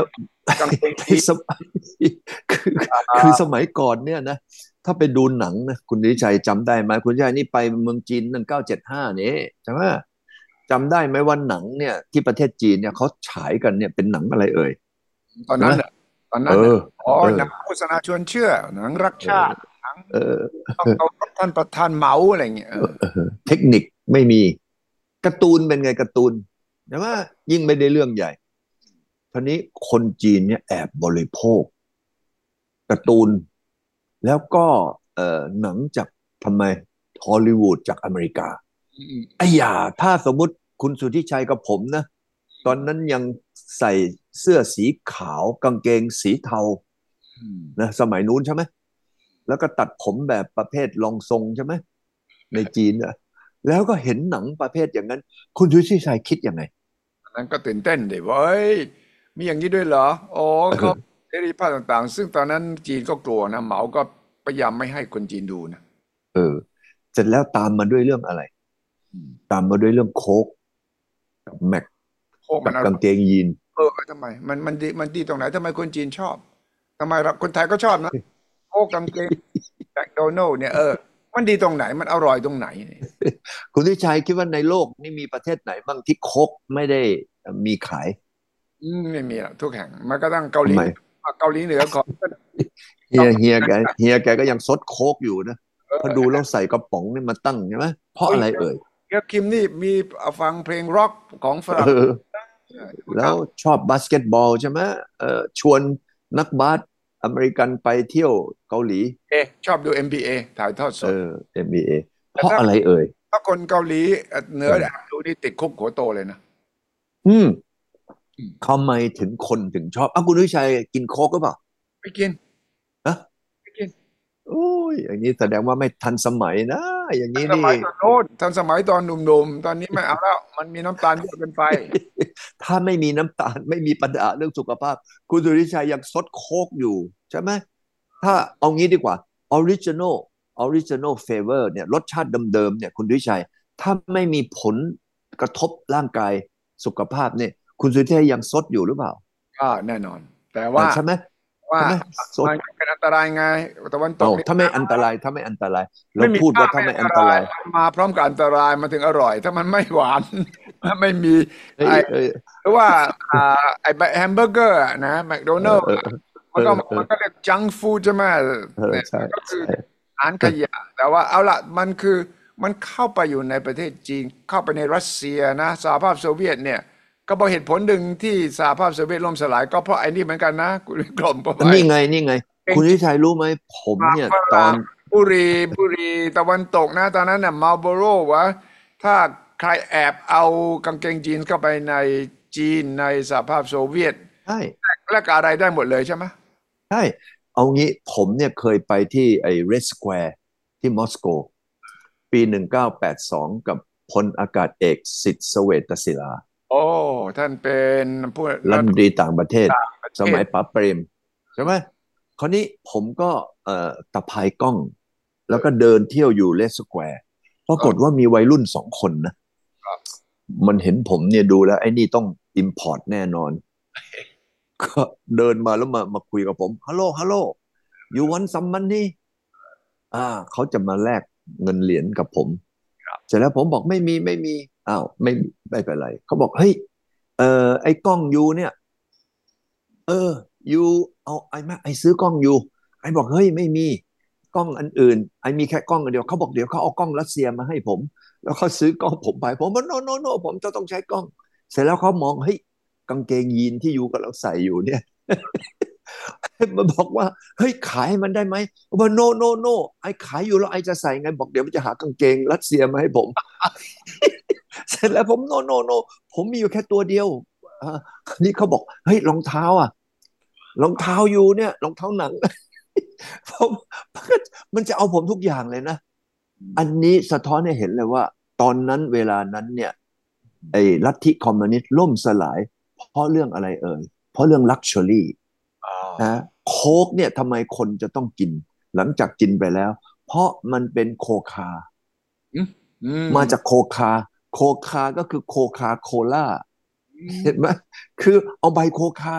กางเกงในยีนสมัยคืออ่คือสามัยก่อนเนี่ยนะถ้าไปดูหนังนะคุณนิชัยจำได้ไหมคุณนิชัยนี่ไปเมืองจีน1975นี่ใช่ไหมจำได้ไหมว่าหนังเนี่ยที่ประเทศจีนเนี่ยเขาฉายกันเนี่ยเป็นหนังอะไรเอ่ยตอนใช่ไหมนั้นน่ะตอนเอนั้นน่ะออ๋อเออหนังโฆษณาชวนเชื่อหนังรักเอชาติอหนังเออต้องเคารพท่านประธานเหมาอะไรเงี้ยเทคนิคไม่มีการ์ตูนเป็นไงการ์ตูนใช่ไหมยิ่งไม่ได้เรื่องใหญ่ทีนี้คนจีนเนี่ยแอบบริโภคการ์ตูนแล้วก็หนังจากทำไมฮอลลีวูดจากอเมริกาอืมไอ้หย่าถ้าสมมุติคุณสุทธิชัยกับผมนะตอนนั้นยังใส่เสื้อสีขาวกางเกงสีเทาอืมนะสมัยนู้นใช่ไหมแล้วก็ตัดผมแบบประเภทรองทรงใช่ไหมในจีนอะแล้วก็เห็นหนังประเภทอย่างนั้นคุณสุทธิชัยคิดยังไงอันนั้นก็ตื่นเต้นดิว่าเอ้ยมีอย่างนี้ด้วยเหรอโอ้เขาเออเสรีภาพต่างๆซึ่งตอนนั้นจีนก็กลัวนะเหมาก็พยายามไม่ให้คนจีนดูนะเออเสร็จแล้วตามมาด้วยเรื่องอะไรอืมตามมาด้วยเรื่องโค้กกับแม็กโค้กมันอร่อยกับกางเกงยีนทำไมมันดีตรงไหนทำไมคนจีนชอบทำไมเราคนไทยก็ชอบนะโค้กกางเกงแมคโดนัลด์เนี่ยมันดีตรงไหนมันอร่อยตรงไหนเนี่ยคุณทิชัยคิดว่าในโลกนี่มีประเทศไหนบ้างที่โค้กไม่ได้มีขายไม่มีอะทุกแห่งมันก็ต้องเกาหลีทำไมเกาหลีเหนือก่อนก็เฮีต้องยเฮียแกเฮียแกก็ยังซดโค้กอยู่นะเพอดูเออแล้วใส่กระป๋องนี่มาตั้งใช่ไหมเพราะโอ้ยอะไรเอ่ยเกียร์คิมนี่มีฟังเพลงร็อกของฝรั่งเออแล้วชอบบาสเกตบอลใช่ไหมชวนนักบาสอเมริกันไปเที่ยวเกาหลีชอบดู NBA ถ่ายทอดสเอดอ NBA เพแต่ถ้าราะอะไรเอ่ยคนเกาหลีเหนือเออดูนี่ติดคุกหัวโตเลยนะอืมอืมทำไมถึงคนถึงชอบอ่ะคุณวิชัยกินโค้กหรือเปล่าไม่กินนะไม่กินโอ้ยอย่างนี้แสดงว่าไม่ทันสมัยนะอย่างทันนี้นี่สมัยตอนโน้นทันสมัยตอนหนุ่มๆตอนนี้ไม่เอาแล้วมันมีน้ำตาลเยอะเกินไปถ้าไม่มีน้ำตาลไม่มีปัญหาเรื่องสุขภาพคุณสุริชัยยังซดโค้กอยู่ใช่ไหมถ้าเอางี้ดีกว่าออริจิน l ลออริจิน l ลเฟเวอร์เนี่ยรสชาติเดิมๆเนี่ยคุณสุริชัยถ้าไม่มีผลกระทบร่างกายสุขภาพเนี่ยคุณสุริชัยยังซดอยู่หรือเปล่าแน่นอนแต่ว่าใช่ไหมว่าใช่ไหมซดมันก็เป็นอันตรายไงตะวันตกนี่เอาถ้าไม่อันตรายถ้าไม่อันตรายเราไม่มีพูดค่าไม่ว่าถ้าไม่อันตรายอันตรายมันมาพร้อมกับอันตรายมันถึงอร่อยถ้ามันไม่หวานถ้าไม่มีเอ้ไอ้ยเอ้ยหรือว่าไอ้แฮมเบอร์เกอร์นะแมคโดเอนัลด์อเออเออเออมันก็เรียกจังฟู้ดใช่ไหมเนี่ยใช่มันก็คือใช่อาหารขยะแต่ว่าเอาล่ะมันคือมันเข้าไปอยู่ในประเทศจีนเข้าไปในรัสเซียนะสหภาพโซเวียตเนี่ยก็บอกเหตุผลหนึ่งที่สหภาพโซเวียตล่มสลายก็เพราะไอ้นี่เหมือนกันนะคุณวิกรมเพราะว่าไอ้นี่ไงคุณวิชัยรู้ไหมผมหมากเนี่ยฝรั่งตอนบุรีตะวันตกนะตอนนั้นน่ะมาลโบโรวะถ้าใครแอบเอากางเกงจีนเข้าไปในจีนในสหภาพโซเวียตใช่และกอะไรได้หมดเลยใช่ไหมใช่เอางี้ผมเนี่ยเคยไปที่ไอ้เรดสแควร์ที่มอสโกปี1982กับพลอากาศเอกสิทธิ์เสวตศิลาโอ้ท่านเป็นผู้รัฐมนตรีต่างประเทศต่างประเทศสมัยป๋าเปรมใช่ไหมคราวนี้ผมก็ตะพายกล้องแล้วก็เดินเที่ยวอยู่เรดสแควร์ปรากฏว่ามีวัยรุ่น2 คนนะมันเห็นผมเนี่ยดูแล้วไอ้นี่ต้องอิมพอร์ตแน่นอน ก็เดินมาแล้วมาคุยกับผมฮัลโหลฮัลโหลอยู่วันซัมมันนี่เขาจะมาแลกเงินเหรียญกับผมเสร็จแล้วผมบอกไม่มีอ้าวไม่เป็นไรเขาบอกเฮ้ยไอ้กล้องยูเนี่ยเออยูเอาไอ้ซื้อกล้องยูไอ้บอกเฮ้ยไม่มีกล้องอันอื่นไอ้มีแค่กล้องอันเดียวเขาบอกเดี๋ยวเขาเอากล้องรัสเซียมาให้ผมแล้วเขาซื้อกล้องผมไปผมบอกโนผมจะต้องใช้กล้องเสร็จแล้วเขามองเฮ้ยกางเกงยีนที่ยูกำลังใส่อยู่เนี่ย มันบอกว่าเฮ้ยขายให้มันได้ไหมบอกโนไอ้ขายอยู่แล้วไอ้จะใส่ไงบอกเดี๋ยวมันจะหากางเกงรัสเซียมาให้ผมเสร็จแล้วผมโนผมมีอยู่แค่ตัวเดียวนี่เขาบอกเฮ้ยรองเท้ารองเท้าอยู่เนี่ยรองเท้าหนังผมมันจะเอาผมทุกอย่างเลยนะอันนี้สะท้อนให้เห็นเลยว่าตอนนั้นเวลานั้นเนี่ยไอ้ลัทธิคอมมิวนิสต์ล่มสลายเพราะเรื่องอะไรเอ่ยเพราะเรื่องลักชัวรี่อ่านะโค้กเนี่ยทำไมคนจะต้องกินหลังจากกินไปแล้วเพราะมันเป็นโคคาอืมอืมมาจากโคคาโคคาก็คือโคคาโคล่าเห็นไหมคือเอาใบโคคานะ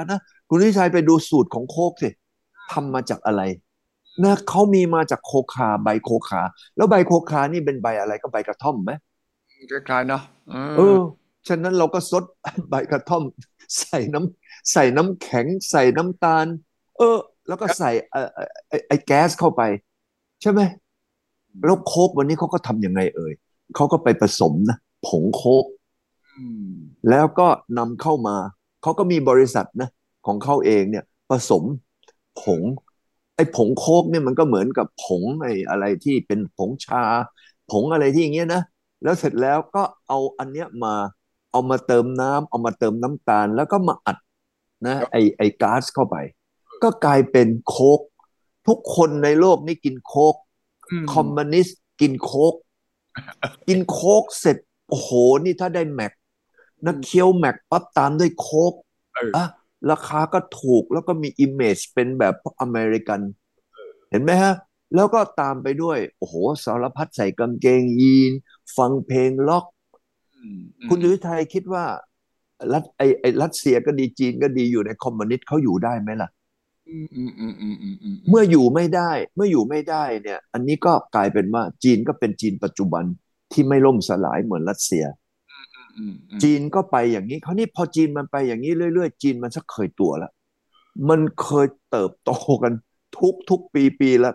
คุณวิชัยไปดูสูตรของโค้กสิทำมาจากอะไรนะเขามีมาจากโคคาใบโคคาแล้วใบโคคานี่เป็นใบอะไรก็ใบกระท่อมไหมคล้ายๆเนาะเออฉะนั้นเราก็ซดใบกระท่อมใส่น้ำแข็งใส่น้ำตาลเออแล้วก็ใส่ไอ้แก๊สเข้าไปใช่ไหมแล้วโค้กวันนี้เขาก็ทำยังไงเอ่ยเขาก็ไปผสมนะผงโค้กอืมแล้วก็นำเข้ามาเขาก็มีบริษัทนะของเขาเองเนี่ยผสมผงไอ้ผงโค้กเนี่ยมันก็เหมือนกับผงไอ้อะไรที่เป็นผงชาผงอะไรที่อย่างเงี้ยนะ แล้วเสร็จแล้วก็เอาอันเนี้ยมาเอามาเติมน้ำเอามาเติมน้ำตาลแล้วก็มาอัดนะไอก๊าซเข้าไปก็กลายเป็นโค้กทุกคนในโลกนี้กินโค้กอืมคอมมิวนิสต์กินโค้กกินโค้กเสร็จโอ้โหนี่ถ้าได้แม็กนะเคี้ยวแม็กปั๊บตามด้วยโค้กเอออ่ะราคาก็ถูกแล้วก็มีอิมเมจเป็นแบบพวกอเมริกันเห็นไหมฮะ แล้วก็ตามไปด้วยโอ้โหสารพัดใส่กางเกงยีนฟังเพลงล็อกอืมอืคุณมดุวิทัยคิดว่าไอรัสเซียก็ดีจีนก็ดีอยู่ในคอมมิวนิสต์เขาอยู่ได้ไหมล่ะอืมอืมอืมอืมอืมอืมอืมเมื่ออยู่ไม่ได้เมื่ออยู่ไม่ได้เนี่ยอันนี้ก็กลายเป็นว่าจีนก็เป็นจีนปัจจุบันที่ไม่ล่มสลายเหมือนรัสเซียอืมอืมจีนก็ไปอย่างนี้คราวนี้พอจีนมันไปอย่างนี้เรื่อยๆจีนมันชักเคยตัวแล้วมันเคยเติบโตกันทุกปีละ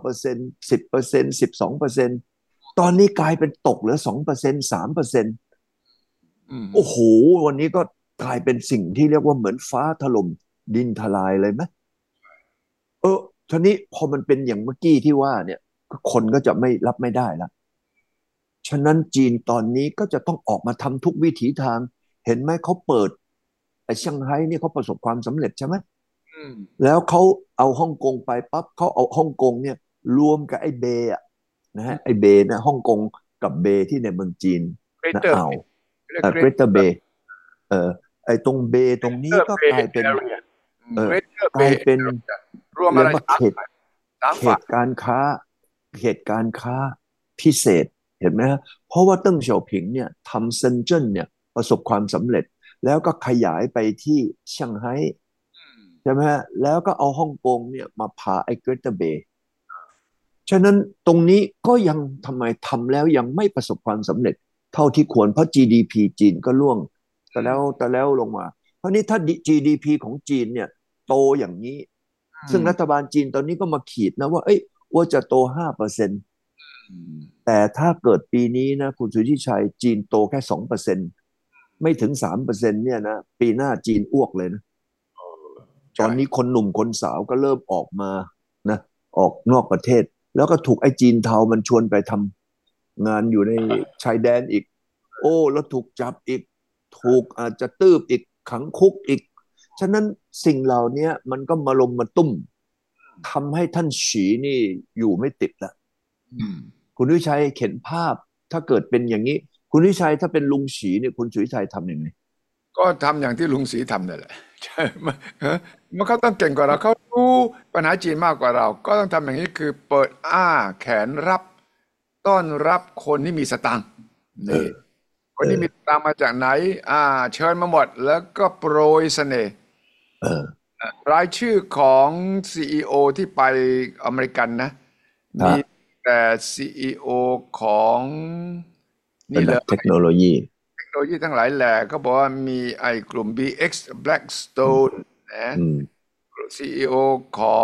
9%10% 12%ตอนนี้กลายเป็นตกเหลือ2% 3% อืมโอ้โหวันนี้ก็กลายเป็นสิ่งที่เรียกว่าเหมือนฟ้าถล่มดินทลายเลยไหมเออทีนี้พอมันเป็นอย่างเมื่อกี้ที่ว่าเนี่ยคนก็จะไม่รับไม่ได้แล้วฉะนั้นจีนตอนนี้ก็จะต้องออกมาทำทุกวิถีทางเห็นไหมเขาเปิดไอ้เซี่ยงไฮ้นี่เขาประสบความสำเร็จใช่ไหมอืมแล้วเขาเอาฮ่องกงไปปั๊บเขาเอาฮ่องกงเนี่ยรวมกับไอ้เบย์อะนะฮะไอ้เบย์นะฮ่องกงกับเบย์ที่ในเมืองจีนเกรเตอร์นะอ่าวเรียกเกรเกรเตอร์เตอร์เบย์เอ่อไอ้ตรงเบย์ตรงนี้ก็เบย์กลายเป็นแอเรียเออเกรเตอร์เบย์กลายเป็นรวมอะไรเรียกว่าสามฝ่ายเขตการค้าเขตการค้าพิเศษเห็นไหมฮะเพราะว่าเติ้งเสี่ยวผิงเนี่ยทำเซินเจิ้นเนี่ยประสบความสำเร็จแล้วก็ขยายไปที่เซี่ยงไฮ้ ใช่ไหมฮะแล้วก็เอาฮ่องกงเนี่ยมาพาไอ้เกรเตอร์เบย์ฉะนั้นตรงนี้ก็ยังทำไมทำแล้วยังไม่ประสบความสำเร็จเท่าที่ควรเพราะ GDP จีนก็ร่วงแต่แล้วลงมาเพราะนี้ถ้า GDP ของจีนเนี่ยโตอย่างนี้ซึ่งรัฐบาลจีนตอนนี้ก็มาขีดนะว่าเอ้ยว่าจะโต5%แต่ถ้าเกิดปีนี้นะคุณสุทธิชัยจีนโตแค่2%ไม่ถึง3%เนี่ยนะปีหน้าจีนอ้วกเลยนะ ตอใช่นนี้คนหนุ่มคนสาวก็เริ่มออกมานะออกนอกประเทศแล้วก็ถูกไอ้จีนเทามันชวนไปทำงานอยู่ในชายแดนอีกโอ้แล้วถูกจับอีกถูกอาจจะตืบอีกขังคุกอีกฉะนั้นสิ่งเหล่านี้มันก็มาลมมาตุ้มทำให้ท่านฉีนี่อยู่ไม่ติดละอืมคุณวิชัยเข็นภาพถ้าเกิดเป็นอย่างนี้คุณวิชัยถ้าเป็นลุงฉีเนี่ยคุณสุวิชัยทำยังไงก็ทำอย่างที่ลุงศรีทำนั่นแหละใช่ไหมมันเขาต้องเก่งกว่าเราเขารู้ปัญหาจีนมากกว่าเราก็ต้องทำอย่างนี้คือเปิดแขนรับต้อนรับคนที่มีสตังค์นี่เออคนที่มีสตังค์มาจากไหนเชิญมาหมดแล้วก็โปรยเสน่ห์เออรายชื่อของ CEO ที่ไปอเมริกันนะมีครับแต่ CEO ของนี่เลยระดับเทคโนโลยีเทคโนโลยีทั้งหลายแหล่ก็บอกว่ามีไอ้กลุ่ม BX Blackstone นะอืม CEO ของ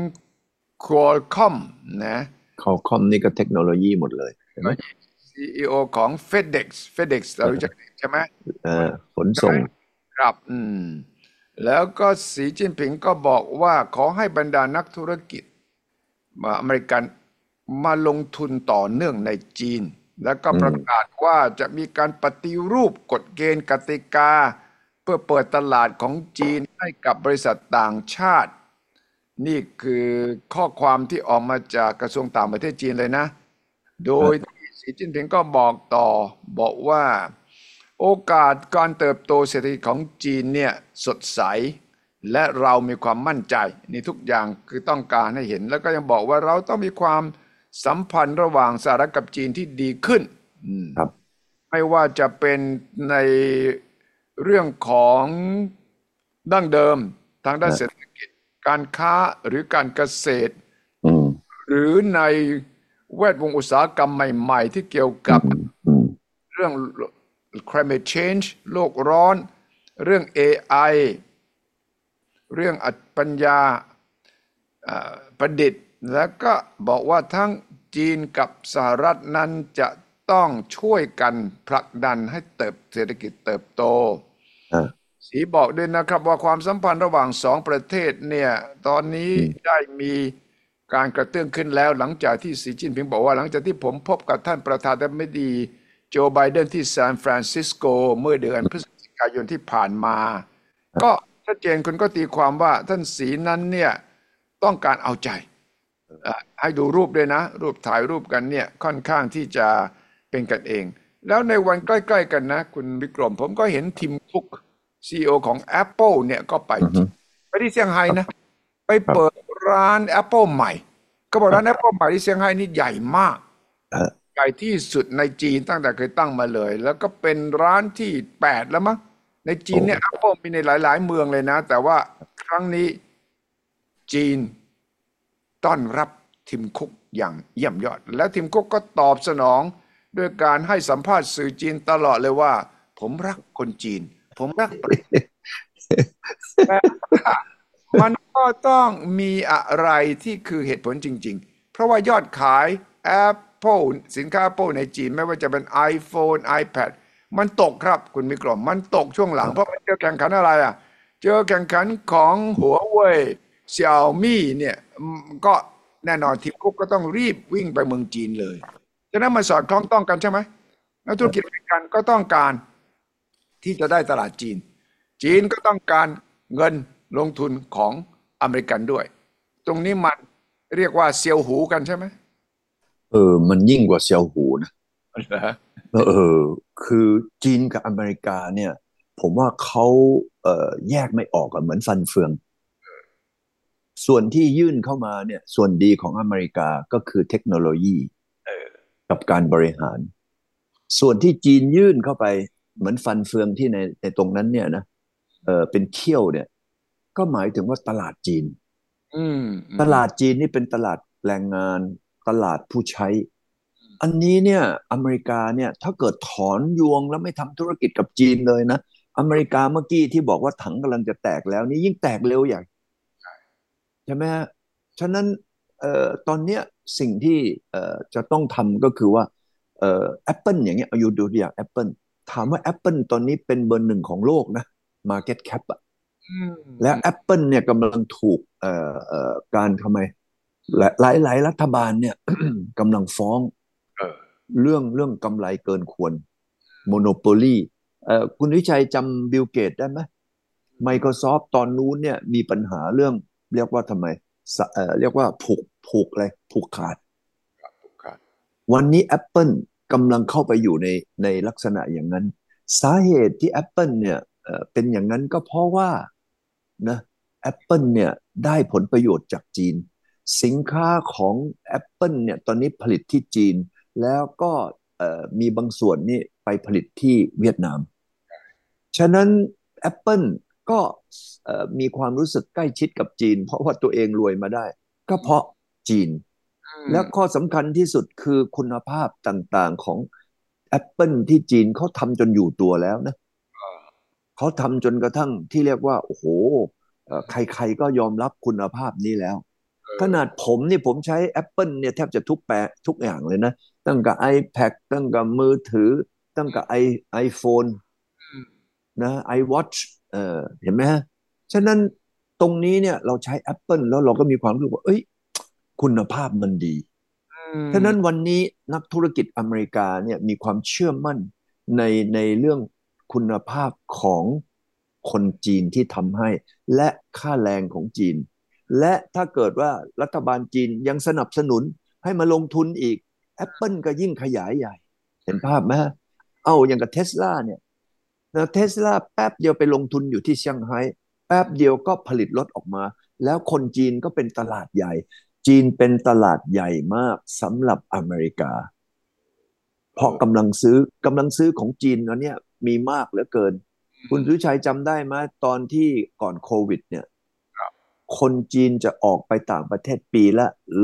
Qualcomm นะเขาคอมนี่ก็เทคโนโลยีหมดเลยเห็นไหม CEO ของ FedEx เรารู้จักใช่ไหมขนส่งครับแล้วก็สีจิ้นผิงก็บอกว่าขอให้บรรดานักธุรกิจอเมริกันมาลงทุนต่อเนื่องในจีน แล้วก็ประกาศว่าจะมีการปฏิรูปกฎเกณฑ์กติกา เพื่อเปิดตลาดของจีนให้กับบริษัทต่างชาติ นี่คือข้อความที่ออกมาจากกระทรวงต่างประเทศจีนเลยนะ โดยที่สีจิ้นผิงก็บอกต่อบอกว่าโอกาสการเติบโตเศรษฐกิจของจีนเนี่ยสดใสและเรามีความมั่นใจนี่ทุกอย่างคือต้องการให้เห็นแล้วก็ยังบอกว่าเราต้องมีความสัมพันธ์ระหว่างสหรัฐกับจีนที่ดีขึ้นครับไม่ว่าจะเป็นในเรื่องของดั้งเดิมทางด้านนะเศรษฐกิจการค้าหรือการเกษตรอืมหรือในแวดวงอุตสาหกรรมใหม่ๆที่เกี่ยวอืกับมอืมเรื่อง climate change โลกร้อนเรื่อง AI เรื่องปัญญาประดิษฐ์แล้วก็บอกว่าทั้งจีนกับสหรัฐนั้นจะต้องช่วยกันผลักดันให้เศรษฐกิจเติบโตอ่าสีบอกด้วยนะครับว่าความสัมพันธ์ระหว่างสองประเทศเนี่ยตอนนี้อืมได้มีการกระเตื้องขึ้นแล้วหลังจากที่สีจิ้นผิงบอกว่าหลังจากที่ผมพบกับท่านประธานาธิบดีโจไบเดนที่ซานฟรานซิสโกเมื่อเดือนพฤศจิกายนที่ผ่านมา ก็ชัดเจนคุณก็ตีความว่าท่านสีนั้นเนี่ยต้องการเอาใจให้ดูรูปด้วยนะรูปถ่ายรูปกันเนี่ยค่อนข้างที่จะเป็นกันเองแล้วในวันใกล้ๆกันนะคุณวิกรมผมก็เห็นทิมคุกซีอีโอของ Apple เนี่ยก็ไปอืมไปที่เซี่ยงไฮ้นะไปครับเปิดร้าน Apple ใหม่ก็บอกร้านครับ Apple ใหม่ที่เซี่ยงไฮ้นี่ใหญ่มากอ่าใหญ่ที่สุดในจีนตั้งแต่เคยตั้งมาเลยแล้วก็เป็นร้านที่8แล้วมั้งในจีนโอ้เนี่ย Apple มีในหลายๆเมืองเลยนะแต่ว่าครั้งนี้จีนต้อนรับทิมคุกอย่างเยี่ยมยอดและทิมคุกก็ตอบสนองด้วยการให้สัมภาษณ์สื่อจีนตลอดเลยว่าผมรักคนจีนผมรักประเทศ มันก็ต้องมีอะไรที่คือเหตุผลจริงๆ เพราะว่ายอดขาย Apple สินค้า Apple ในจีนไม่ว่าจะเป็น iPhone iPad มันตกครับคุณมิกรมมันตกช่วงหลังเพราะมันเจอแข่งขันอะไรอ่ะเจอแข่งขันของหัวเว่ยเซี่ยมี่เนี่ยก็แน่นอนทีมคุกก็ต้องรีบวิ่งไปเมืองจีนเลยฉะนั้นมันสอดคล้องต้องกันใช่ไหมนักธุรกิจอเมริกันก็ต้องการที่จะได้ตลาดจีนจีนก็ต้องการเงินลงทุนของอเมริกันด้วยตรงนี้มันเรียกว่าเซียวหูกันใช่ไหมมันยิ่งกว่าเซียวหูนะเหรอเออคือจีนกับอเมริกาเนี่ยผมว่าเขาแยกไม่ออกอะเหมือนฟันเฟืองส่วนที่ยื่นเข้ามาเนี่ยส่วนดีของอเมริกาก็คือเทคโนโลยีกับการบริหารส่วนที่จีนยื่นเข้าไปเหมือนฟันเฟืองที่ในตรงนั้นเนี่ยนะเป็นเขี้ยวเนี่ยก็หมายถึงว่าตลาดจีนอืมอืตมลาดจีนนี่เป็นตลาดแรงงานตลาดผู้ใช้ อันนี้เนี่ยอเมริกาเนี่ยถ้าเกิดถอนยวงแล้วไม่ทำธุรกิจกับจีนเลยนะอเมริกาเมื่อกี้ที่บอกว่าถังกำลังจะแตกแล้วนี่ยิ่งแตกเร็วใหญ่ใช่ไหมฮะฉะนั้นตอนเนี้ยสิ่งที่จะต้องทำก็คือว่าApple อย่างเงี้ยเอาอยู่ดูอย่าง Apple ถามว่า Apple ตอนนี้เป็นเบอร์หนึ่งของโลกนะ Market Cap อะอืมและอืม Apple เนี่ยกำลังถูกการทำไมหลายรัฐบาลเนี่ยกำลังฟ้องเออเรื่องกำไรเกินควรโมโนโปลีคุณวิชัยจำบิลเกตได้ไหม Microsoft ตอนนู้นเนี่ยมีปัญหาเรื่องเรียกว่าทำไมเรียกว่าผูกอะไรผูกขาดครับวันนี้ Apple กำลังเข้าไปอยู่ในลักษณะอย่างนั้นสาเหตุที่ Apple เนี่ยเป็นอย่างนั้นก็เพราะว่านะ Apple เนี่ยได้ผลประโยชน์จากจีนสินค้าของ Apple เนี่ยตอนนี้ผลิตที่จีนแล้วก็มีบางส่วนนี่ไปผลิตที่เวียดนามฉะนั้น Apple ก็มีความรู้สึกใกล้ชิดกับจีนเพราะว่าตัวเองรวยมาได้ก็เพราะจีนอืมและข้อสำคัญที่สุดคือคุณภาพต่างๆของ Apple ที่จีนเขาทำจนอยู่ตัวแล้วนะเขาทำจนกระทั่งที่เรียกว่าโอ้โหใครๆก็ยอมรับคุณภาพนี้แล้วขนาดผมนี่ผมใช้ Apple เนี่ยแทบจะทุกอย่างเลยนะตั้งแต่ iPad ตั้งแต่มือถือตั้งแต่iPhone นะ iWatch เห็นไหมฮะฉะนั้นตรงนี้เนี่ยเราใช้ Apple แล้วเราก็มีความรู้สึกว่าเอ้ยคุณภาพมันดีอืฉะนั้นมวันนี้นักธุรกิจอเมริกาเนี่ยมีความเชื่อมั่นในในเรื่องคุณภาพของคนจีนที่ทำให้และค่าแรงของจีนและถ้าเกิดว่ารัฐบาลจีนยังสนับสนุนให้มาลงทุนอีก Apple ก็ยิ่งขยายใหญ่เห็นภาพไหมเอาอย่างกับเทสลาเนี่ยเทสลาแป๊บเดียวไปลงทุนอยู่ที่เซี่ยงไฮ้แป๊บเดียวก็ผลิตรถออกมาแล้วคนจีนก็เป็นตลาดใหญ่ จีนเป็นตลาดใหญ่มากสำหรับอเมริกาเพราะกำลังซื้อของจีนแล้วเนี่ยมีมากเหลือเกินคุณสุชัยจำได้ไหมตอนที่ก่อนโควิดเนี่ยคนจีนจะออกไปต่างประเทศปีละ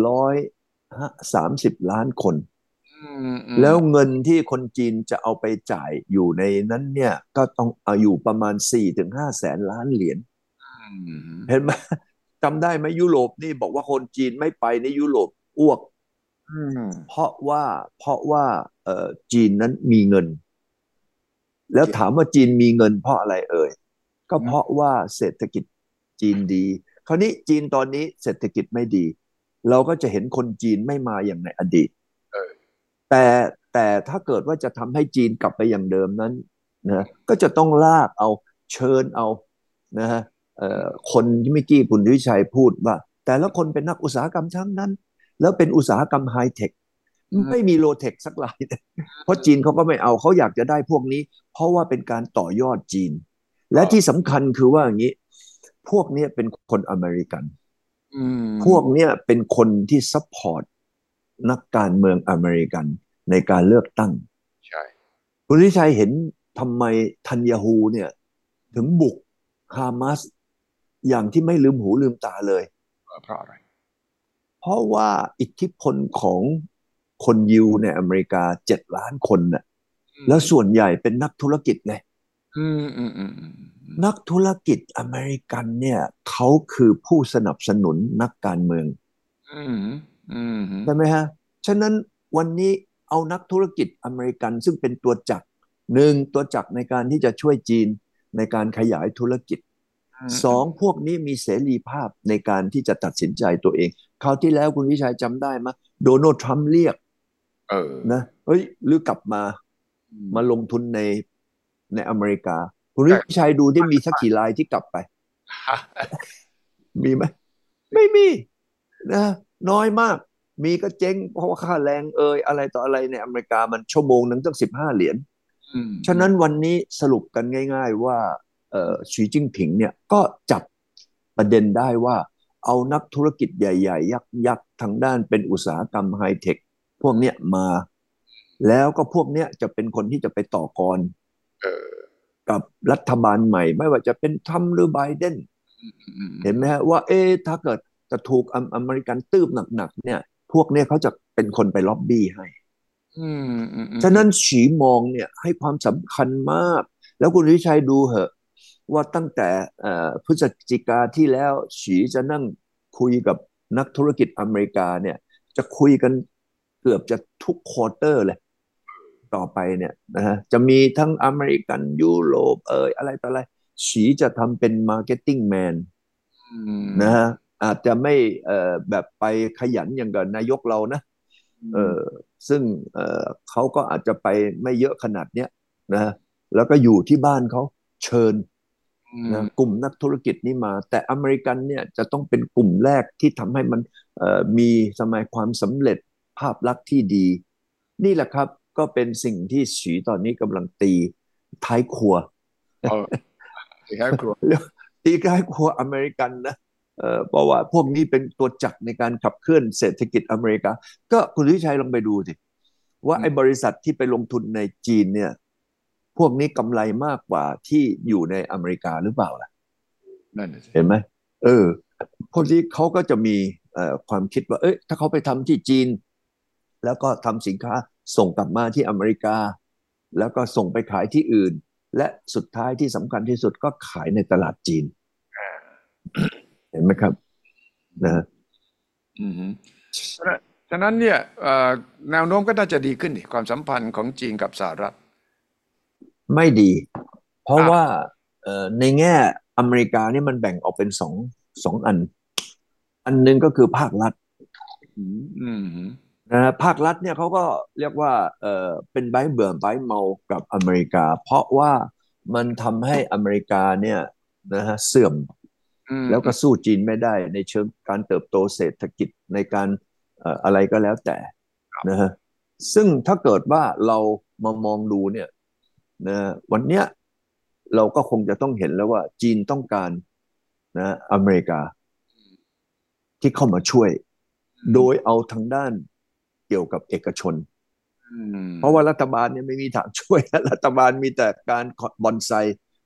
130 ล้านคนอืมอืมแล้วเงินที่คนจีนจะเอาไปจ่ายอยู่ในนั้นเนี่ยก็ต้องเอาอยู่ประมาณ4 ถึง 5 แสนล้านเหรียญอืมเห็นไหมจำได้ไหมยุโรปนี่บอกว่าคนจีนไม่ไปในยุโรปอ้วกอืมเพราะว่าจีนนั้นมีเงินแล้วเกี่ยวถามว่าจีนมีเงินเพราะอะไรเอ่ยก็อืมเพราะว่าเศรษฐกิจจีนดีคราวนี้จีนตอนนี้เศรษฐกิจไม่ดีเราก็จะเห็นคนจีนไม่มาอย่างในอดีตเออแต่แต่ถ้าเกิดว่าจะทำให้จีนกลับไปอย่างเดิมนั้นนะก็จะต้องลากเอาเชิญเอานะฮะคนที่เมื่อกี้คุณวิชัยพูดว่าแต่ละคนเป็นนักอุตสาหกรรมทั้งนั้นแล้วเป็นอุตสาหกรรมไฮเทคอืมไม่มีโลเทคสักรายเพราะจีนเขาก็ไม่เอาเขาอยากจะได้พวกนี้เพราะว่าเป็นการต่อยอดจีนและก็ที่สำคัญคือว่าอย่างนี้พวกนี้เป็นคนอเมริกันอืพวกมเนี้ยเป็นคนที่ซัพพอร์ตนักการเมืองอเมริกันในการเลือกตั้งใช่คุณทิชัยเห็นทำไมทันยาฮูเนี่ยถึงบุกฮามาสอย่างที่ไม่ลืมหูลืมตาเลยเพราะอะไรเพราะว่าอิทธิพลของคนยิวในอเมริกา7 ล้านคนน่ะอืมแล้วส่วนใหญ่เป็นนักธุรกิจไงอืมอืมอืมอืมนักธุรกิจอเมริกันเนี่ยเขาคือผู้สนับสนุนนักการเมืองอืมอืมอืมใช่ไหมฮะฉะนั้นวันนี้เอานักธุรกิจอเมริกันซึ่งเป็นตัวจักรตัวจักรในการที่จะช่วยจีนในการขยายธุรกิจ สอืมองพวกนี้มีเสรีภาพในการที่จะตัดสินใจตัวเองคราวที่แล้วคุณวิชัยจำได้ไหมโดนัลด์ทรัมป์เรียกเออนะเฮ้ยหรือกลับมาอืมมาลงทุนในอเมริกาคุณวิใช่ชัยดูที่มีสักกี่รายที่กลับไปฮะมีไหมไม่มีนะน้อยมากมีก็เจ๊งเพราะว่าค่าแรงอะไรต่ออะไรในอเมริกามันชั่วโมงหนึ่งตั้ง15 เหรียญอืมฉะนั้นวันนี้สรุปกันง่ายๆว่าสีจิ้งผิงเนี่ยก็จับประเด็นได้ว่าเอานักธุรกิจใหญ่ๆยักษ์ทางด้านเป็นอุตสาหกรรมไฮเทคพวกเนี้ยมาแล้วก็พวกเนี้ยจะเป็นคนที่จะไปต่อกรเออกับรัฐบาลใหม่ไม่ว่าจะเป็นทรัมป์หรือไบเดนอืมอืมเห็นไหมฮะว่าถ้าเกิดจะถูกอเมริกันตืบหนักๆเนี่ยพวกเนี้ยเขาจะเป็นคนไปล็อบบี้ให้อืมอืมอืมฉะนั้นอืมฉีมองเนี่ยให้ความสำคัญมากแล้วคุณวิชัยดูเหอะว่าตั้งแต่พฤศจิกาที่แล้วฉีจะนั่งคุยกับนักธุรกิจอเมริกาเนี่ยจะคุยกันเกือบจะทุกควอเตอร์เลยต่อไปเนี่ยนะฮะจะมีทั้งอเมริกันยุโรปอะไรต่ออะไรฉีจะทำเป็นมาร์เก็ตติ้งแมนอืนะฮะมอาจจะไม่แบบไปขยันอย่างกับนายกเรานะอืเออมซึ่งเขาก็อาจจะไปไม่เยอะขนาดเนี้ยนะแล้วก็อยู่ที่บ้านเขาเชิญอืนะกมลุ่มนักธุรกิจนี้มาแต่อเมริกันเนี่ยจะต้องเป็นกลุ่มแรกที่ทำให้มันมีสมัยความสำเร็จภาพลักษณ์ที่ดีนี่แหละครับก็เป็นสิ่งที่ฉีตอนนี้กำลังตีท้ายครัวเออที่ให้ครัวเรียกตีท้ายครัวอเมริกันนะเพราะว่าพวกนี้เป็นตัวจักรในการขับเคลื่อนเศรษฐกิจอเมริกาก็คุณวิชัยลองไปดูสิว่าอืมไอ้บริษัทที่ไปลงทุนในจีนเนี่ยพวกนี้กำไรมากกว่าที่อยู่ในอเมริกาหรือเปล่าล่ะนั่นน่ะสิเห็นไหมเออพวกนี้เขาก็จะมีความคิดว่าถ้าเขาไปทำที่จีนแล้วก็ทำสินค้าส่งกลับมาที่อเมริกาแล้วก็ส่งไปขายที่อื่นและสุดท้ายที่สำคัญที่สุดก็ขายในตลาดจีนเห็นไหมครับนะอืม ฉะนั้นเนี่ยแนวโน้มก็น่าจะดีขึ้นดิความสัมพันธ์ของจีนกับสหรัฐไม่ดีเพราะอ่ะว่าในแง่อเมริกานี่มันแบ่งออกเป็นสองอันหนึงก็คือภาครัฐอืมอืมภาครัฐเนี่ยเขาก็เรียกว่าเป็นไบเบื่อไบเมากับอเมริกาเพราะว่ามันทำให้อเมริกาเนี่ยนะฮะเสื่อมอืมอืมแล้วก็สู้จีนไม่ได้ในเชิงการเติบโตเศรษฐกิจในการอะไรก็แล้วแต่นะฮะซึ่งถ้าเกิดว่าเรามามองดูเนี่ยนะวันเนี้ยเราก็คงจะต้องเห็นแล้วว่าจีนต้องการนะอเมริกาที่เข้ามาช่วยโดยเอาทางด้านเกี่ยวกับเอกชนอืมเพราะว่ารัฐบาลเนี่ยไม่มีทางช่วยรัฐบาลมีแต่การบอนไซ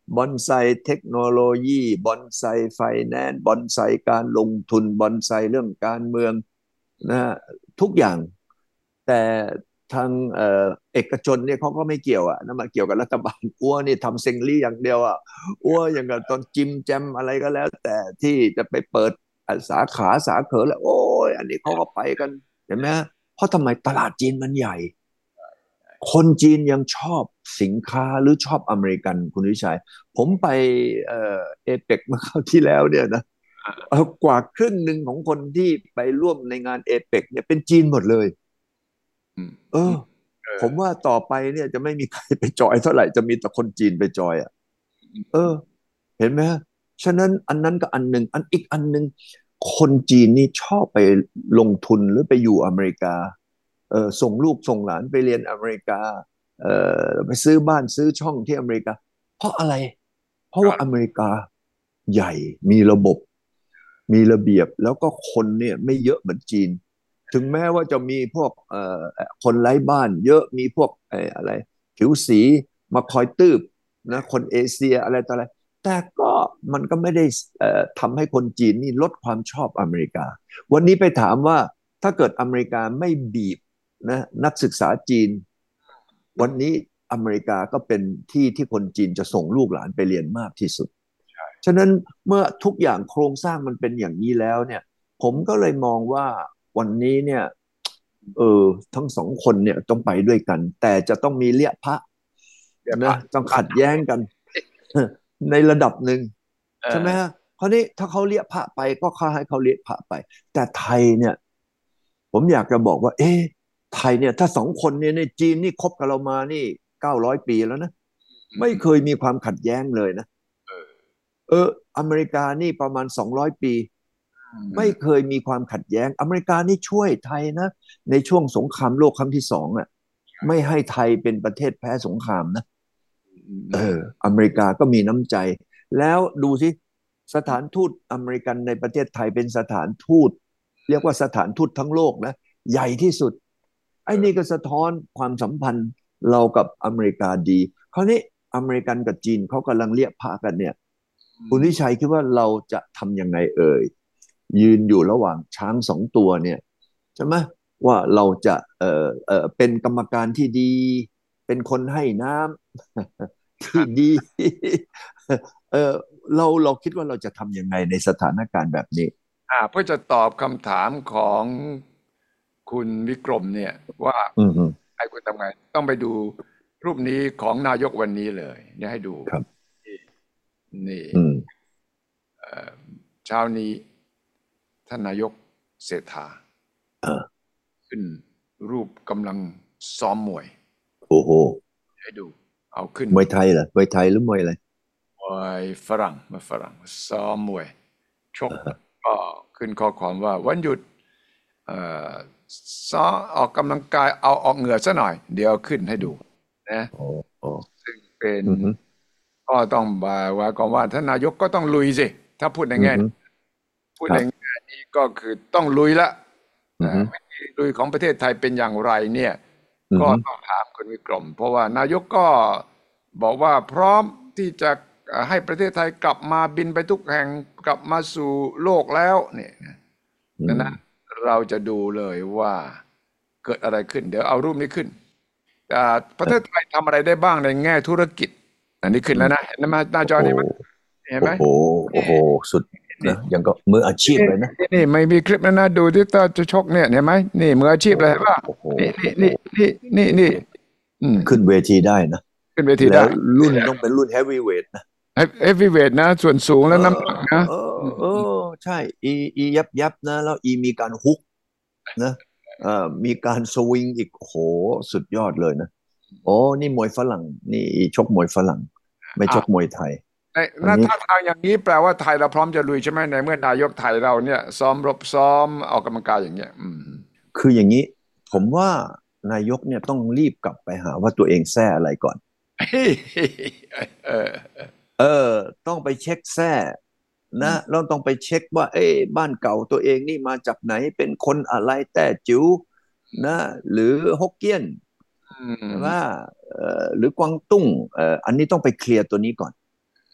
บอนไซเทคโนโลยีบอนไซไฟแนนซ์บอนไซการลงทุนบอนไซเรื่องการเมืองนะฮะทุกอย่างแต่ทางเอกชนเนี่ยเขาก็ไม่เกี่ยวอ่ะนั่นมาเกี่ยวกับรัฐบาลอ้วนี่ทำเซ็งลี่อย่างเดียวอ่ะอ้วอย่างกับตอนจิมแจมอะไรก็แล้วแต่ที่จะไปเปิดสาขาสาเขอแล้วโอ้ยอันนี้เขาก็ไปกันเห็นไหมเพราะทำไมตลาดจีนมันใหญ่ คนจีนยังชอบสินค้าหรือชอบอเมริกันคุณวิชัยผมไปเอเปกมาคราวที่แล้วเนี่ยนะกว่าครึ่งหนึ่งของคนที่ไปร่วมในงานเอเปกเนี่ยเป็นจีนหมดเลยอืมเออเออผมว่าต่อไปเนี่ยจะไม่มีใครไปจอยเท่าไหร่จะมีแต่คนจีนไปจอยอ่ะเออเห็นไหมฮะฉะนั้นอันนั้นก็อันหนึ่งอันอีกอันหนึ่งคนจีนนี่ชอบไปลงทุนหรือไปอยู่อเมริกาส่งลูกส่งหลานไปเรียนอเมริกาไปซื้อบ้านซื้อช่องที่อเมริกาเพราะอะไรเพราะว่าอเมริกาใหญ่มีระบบมีระเบียบแล้วก็คนเนี่ยไม่เยอะเหมือนจีนถึงแม้ว่าจะมีพวกคนไร้บ้านเยอะมีพวกอะไรผิวสีมาคอยตืบนะคนเอเชียอะไรต่ออะไรแต่ก็มันก็ไม่ได้ทำให้คนจีนนี่ลดความชอบอเมริกาวันนี้ไปถามว่าถ้าเกิดอเมริกาไม่บีบนะนักศึกษาจีนวันนี้อเมริกาก็เป็นที่ที่คนจีนจะส่งลูกหลานไปเรียนมากที่สุดฉะนั้นเมื่อทุกอย่างโครงสร้างมันเป็นอย่างนี้แล้วเนี่ยผมก็เลยมองว่าวันนี้เนี่ยเออทั้งสองคนเนี่ยต้องไปด้วยกันแต่จะต้องมีเลี้ยพระนะเดี๋ยวพระต้องขัดแย้งกันในระดับหนึ่งเอใช่ไหมอฮะคราวนี้ถ้าเขาเลี้ยพระไปก็เขาให้เขาเลี้ยพระไปแต่ไทยเนี่ยผมอยากจะบอกว่าเอ๊ะไทยเนี่ยถ้าสองคนเนี่ยในจีนนี่คบกับเรามานี่900 ปีแล้วนะไม่เคยมีความขัดแย้งเลยนะเออเอออเมริกานี่ประมาณ200 ปีอืไม่มเคยมีความขัดแย้งอเมริกานี่ช่วยไทยนะในช่วงสงครามโลกครั้งที่2อ่ะไม่ให้ไทยเป็นประเทศแพ้สงครามนะอืมเอออเมริกาก็มีน้ำใจแล้วดูสิสถานทูตอเมริกันในประเทศไทยเป็นสถานทูตเรียกว่าสถานทูตทั้งโลกนะใหญ่ที่สุดไอ้นี่ก็สะท้อนความสัมพันธ์เรากับอเมริกาดีคราวนี้อเมริกันกับจีนเขากำลังเรียกพากันเนี่ยคุณวิชัยคิดว่าเราจะทำยังไงเอ่ยยืนอยู่ระหว่างช้าง2 ตัวเนี่ยใช่ไหมว่าเราจะเป็นกรรมการที่ดีเป็นคนให้น้ำ ที่ดี เออเราคิดว่าเราจะทำยังไงในสถานการณ์แบบนี้เพื่อจะตอบคำถามของคุณวิกรมเนี่ยว่าอืมอืมให้คุณทำไงต้องไปดูรูปนี้ของนายกวันนี้เลยเนี่ยให้ดูครับนี่อืมเช้านี้ท่านนายกเศรษฐาอ่าขึ้นรูปกำลังซ้อมมวยโอ้โหให้ดูเอาขึ้นมวยไทยเหรอมวยไทยหรือมวยอะไรมวยฝรั่งซ้อมมวยชกก็ขึ้นข้อความว่าวันหยุดเอ่อซ้อมออกกำลังกายเอาออกเหงื่อซะหน่อยเดี๋ยวขึ้นให้ดูนะโอ้โอ้ซึ่งเป็นอืมฮึก็ต้องบ่ายว่าก่อนว่าท่านนายกก็ต้องลุยสิถ้าพูดในอืมฮึแง่นี้พูดในครับแง่นี้ก็คือต้องลุยละอืมฮึวิธีลุยของประเทศไทยเป็นอย่างไรเนี่ยก็อืมฮึต้องถามคุณวิกรมเพราะว่านายกก็บอกว่าพร้อมที่จะให้ประเทศไทยกลับมาบินไปทุกแห่งกลับมาสู่โลกแล้วเนี่ยอืมดังนั้นเราจะดูเลยว่าเกิดอะไรขึ้นเดี๋ยวเอารูปนี้ขึ้นประเทศไทยทำอะไรได้บ้างในแง่ธุรกิจอันนี้ขึ้นอืมแล้วนะเห็นไหมหน้าจอโอ้นี้ไหมเห็นไหมโอ้โหโอ้โหสุดนะยังก็มืออาชีพเลยนะนี่ไม่มีคลิปแล้วนะดูที่ตอนจะชกเนี่ยเห็นไหมนี่มืออาชีพโอ้เลยเห็นป่ะโอ้โหนี่โอ้โหนี่อืมขึ้นเวทีได้นะขึ้นเวทีได้แล้วรุ่นต้องเป็นรุ่นเฮฟวีเวทนะเอฟวีเวทนะส่วนสูงเอและน้ำหนักอนะเออเออใช่อียับนะแล้วอีมีการฮุกนะมีการสวิงอีกโหสุดยอดเลยนะโอ้นี่มวยฝรั่งนี่ชกมวยฝรั่งไม่ชอ่ะกมวยไทยในอันนี้ถ้าทางอย่างนี้แปลว่าไทยเราพร้อมจะลุยใช่ไหมในเมื่อนายกไทยเราเนี่ยซ้อมรบซ้อมออกกำลังกายอย่างเงี้ยคืออย่างนี้ผมว่านายกเนี่ยต้องรีบกลับไปหาว่าตัวเองแท้อะไรก่อนเออเออต้องไปเช็คแท้นะเราต้องไปเช็คว่าเอ้บ้านเก่าตัวเองนี่มาจากไหนเป็นคนอะไรแต่จิ๋วนะหรือฮกเกี้ยนอืใช่ไหมมหรือกวางตุ้งอันนี้ต้องไปเคลียร์ตัวนี้ก่อน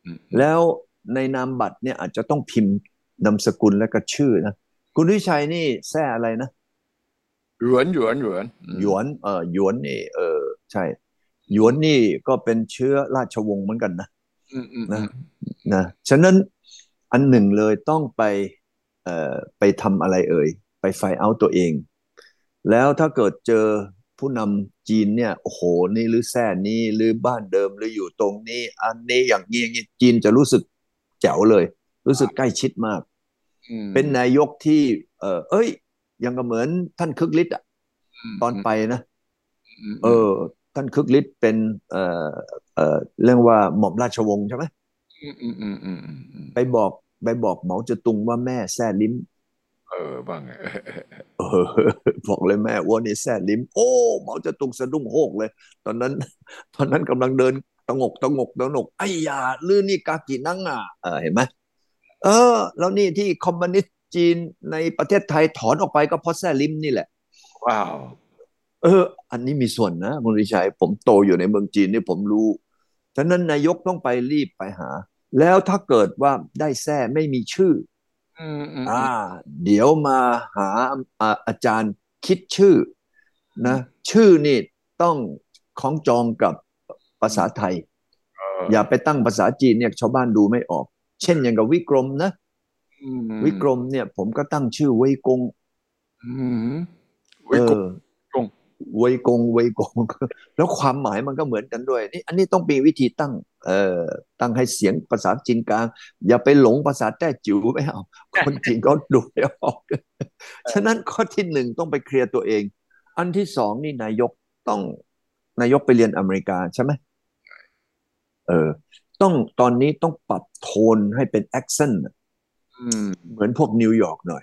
แล้วในนามบัตรเนี่ยอาจจะต้องพิมพ์นามสกุลและก็ชื่อนะคุณวิชัยนี่แท้อะไรนะหยวนหยวนหยวนนี่ใช่หยวนนี่ก็เป็นเชื้อราชวงศ์เหมือนกันนะนะนะฉะนั้นอันหนึ่งเลยต้องไปทำอะไรไปไฟเอาตัวเองแล้วถ้าเกิดเจอผู้นำจีนเนี่ยโอ้โหนี่หรือแท้นี้หรือบ้านเดิมหรืออยู่ตรงนี้อันนี้อย่างนี้จีนจะรู้สึกแจ๋วเลยรู้สึกใกล้ชิดมากเป็นนายกที่ยังก็เหมือนท่านคึกฤทธิ์อะตอนไปนะเออท่านคึกฤทธิ์เป็นเรื่องว่าหม่อมราชวงศ์ใช่ไหมไปบอกไปบอกเหมาเจ๋อตุงว่าแม่แซ่ลิ้มบ้างเออบอกเลยแม่อ้วนนี่แซ่ลิ้มโอ้เหมาจะตุงสะดุ้งโฮกเลยตอนนั้นตอนนั้นกำลังเดินตะงกไอ้ยาลื่นนี่กากินังอ่ะเห็นไหมแล้วนี่ที่คอมมิวนิสต์จีนในประเทศไทยถอนออกไปก็เพราะแซ่ลิ้มนี่แหละว้าวอันนี้มีส่วนนะคุณวิชัยผมโตอยู่ในเมืองจีนนี่ผมรู้ฉะนั้นนายกต้องไปรีบไปหาแล้วถ้าเกิดว่าได้แท้ไม่มีชื่อ อ่าเดี๋ยวมาหาอาจารย์คิดชื่อนะชื่อนี่ต้องคล้องจองกับภาษาไทยอย่าไปตั้งภาษาจีนเนี่ยชาวบ้านดูไม่ออกเช่นอย่างกับวิกรมนะวิกรมเนี่ยผมก็ตั้งชื่อเว่ยกงเอวิกองเว่ยกงแล้วความหมายมันก็เหมือนกันด้วยนี่อันนี้ต้องมีวิธีตั้งเอ่อตั้งให้เสียงภาษาจีนกลางอย่าไปหลงภาษาแต้จิ๋วไม่เอาคนจีนก็ดูไม่ออก ฉะนั้นข้อที่หนึ่งต้องไปเคลียร์ตัวเอง อันที่สองนี่ต้องนายกไปเรียนอเมริกาใช่ไหมเออตอนนี้ต้องปรับโทนให้เป็นแอคเซนต์เหมือนพวกนิวยอร์กหน่อย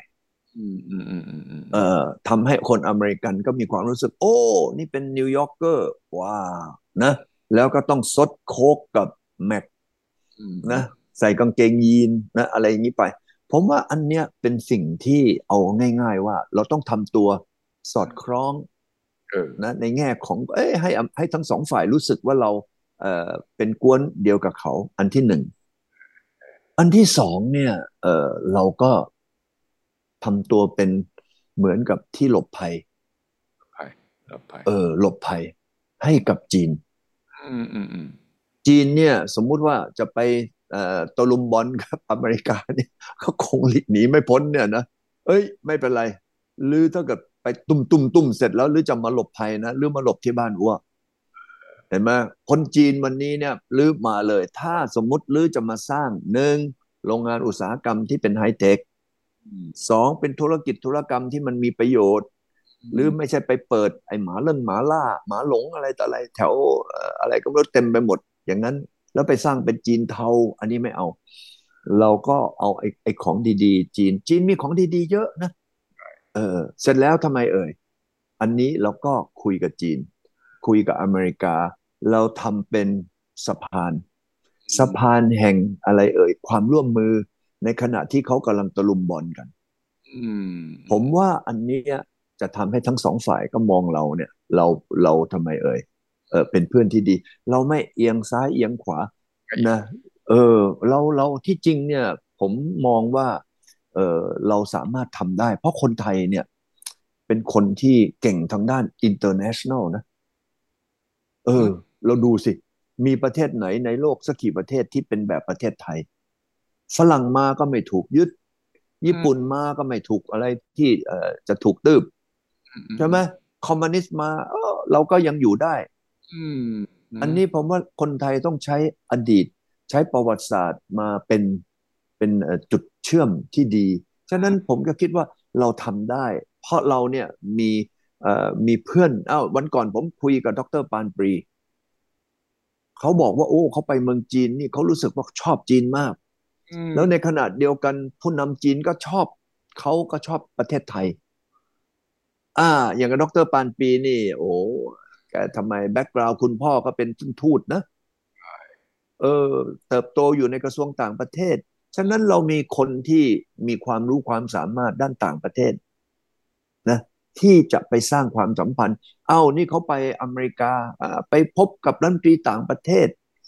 ทำให้คนอเมริกันก็มีความรู้สึกโอ้นี่เป็นนิวยอร์กเกอร์ว้าวนะแล้วก็ต้องซดโค้กกับแม็กนะใส่กางเกงยีนนะอะไรอย่างนี้ไปผมว่าอันเนี้ยเป็นสิ่งที่เอาง่ายๆว่าเราต้องทำตัวสอดคล้องนะในแง่ของให้ทั้งสองฝ่ายรู้สึกว่าเราเป็นกวนเดียวกับเขาอันที่หนึ่งอันที่สองเนี่ยเราก็ทำตัวเป็นเหมือนกับที่หลบภัยภัยภัยหลบภัยให้กับจีนอืมอืมอืมจีนเนี่ยสมมุติว่าจะไปตะลุมบอลกับอเมริกาเนี่ยเขาคงหลีกหนีไม่พ้นเนี่ยนะไม่เป็นไรหรือถ้าเกิดไปตุ้มเสร็จแล้วหรือจะมาหลบภัยนะหรือมาหลบที่บ้านอ้วเห็นไหมคนจีนวันนี้เนี่ยหรือมาเลยถ้าสมมุติหรือจะมาสร้างหนึ่งโรงงานอุตสาหกรรมที่เป็นไฮเทคสองเป็นธุรกิจธุรกรรมที่มันมีประโยชน์หรือไม่ใช่ไปเปิดไอ้หมาเรื่องหมาล่าหมาหลงอะไรต่ออะไรแถวอะไรก็ไม่รู้เต็มไปหมดอย่างนั้นแล้วไปสร้างเป็นจีนเทาอันนี้ไม่เอาเราก็เอาไอ้ของดีๆจีนมีของดีๆเยอะนะเสร็จแล้วทำไมอันนี้เราก็คุยกับจีนคุยกับอเมริกาเราทำเป็นสะพานสะพานแห่งอะไรความร่วมมือในขณะที่เขากำลังตะลุมบอลกันผมว่าอันนี้จะทำให้ทั้งสองฝ่ายก็มองเราเนี่ยเราทำไมเป็นเพื่อนที่ดีเราไม่เอียงซ้ายเอียงขวานะเราที่จริงเนี่ยผมมองว่าเราสามารถทำได้เพราะคนไทยเนี่ยเป็นคนที่เก่งทางด้าน international นะเออเราดูสิมีประเทศไหนในโลกสักกี่ประเทศที่เป็นแบบประเทศไทยฝรั่งมาก็ไม่ถูกยึดญี่ปุ่นมาก็ไม่ถูกอะไรที่จะถูกตืบใช่ไหมคอมมิวนิสต์มาเราก็ยังอยู่ได้อันนี้ผมว่าคนไทยต้องใช้อดีตใช้ประวัติศาสตร์มาเป็นจุดเชื่อมที่ดีฉะนั้นผมก็คิดว่าเราทำได้เพราะเราเนี่ยมีเพื่อนวันก่อนผมคุยกับดรปานปรีเขาบอกว่าโอ้เขาไปเมืองจีนนี่เขารู้สึกว่าชอบจีนมากแล้วในขณะเดียวกันผู้นำจีนก็ชอบเขาก็ชอบประเทศไทยอย่างกับดรปานปีนี่โอ้แกทำไมแบ็กกราวด์คุณพ่อก็เป็นทูตนะเออเติบโตอยู่ในกระทรวงต่างประเทศฉะนั้นเรามีคนที่มีความรู้ความสามารถด้านต่างประเทศนะที่จะไปสร้างความสัมพันธ์นี่เขาไปอเมริกาไปพบกับรัฐมนตรีต่างประเทศ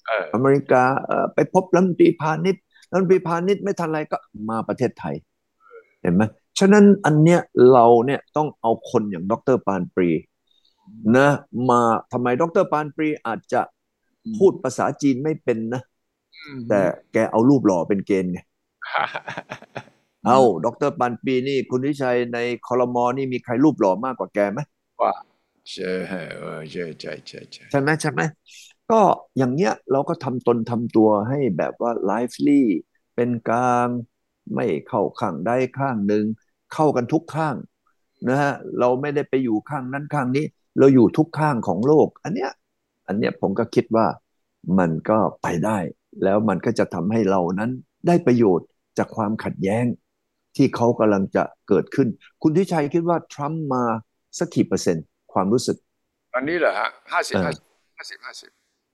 เอออเมริกาไปพบรัฐมนตรีพาณิชย์ไม่ทันไรก็มาประเทศไทยเห็นไหมฉะนั้นอันเนี้ยเราเนี่ยต้องเอาคนอย่างดรปานปรีนะมาทำไมดรปานปรีอาจจะพูดภาษาจีนไม่เป็นนะแต่แกเอารูปหล่อเป็นเกณฑ์ไงเอาดรปานปรีนี่คุณวิชัยในคอรมอนี่มีใครรูปหล่อมากกว่าแกไหมว่าใช่ใช่ใช่ใช่ใช่ใช่ไหมก็อย่างเงี้ยเราก็ทำตนทำตัวให้แบบว่าไลฟ์ลี่เป็นกลางไม่เข้าข้างใดข้างหนึ่งเข้ากันทุกข้างนะฮะเราไม่ได้ไปอยู่ข้างนั้นข้างนี้เราอยู่ทุกข้างของโลกอันเนี้ยผมก็คิดว่ามันก็ไปได้แล้วมันก็จะทำให้เรานั้นได้ประโยชน์จากความขัดแย้งที่เขากำลังจะเกิดขึ้นคุณทิชัยคิดว่าทรัมป์มาสักกี่เปอร์เซ็นต์ความรู้สึกตอนนี้เหรอฮะห้าสิบเออ 50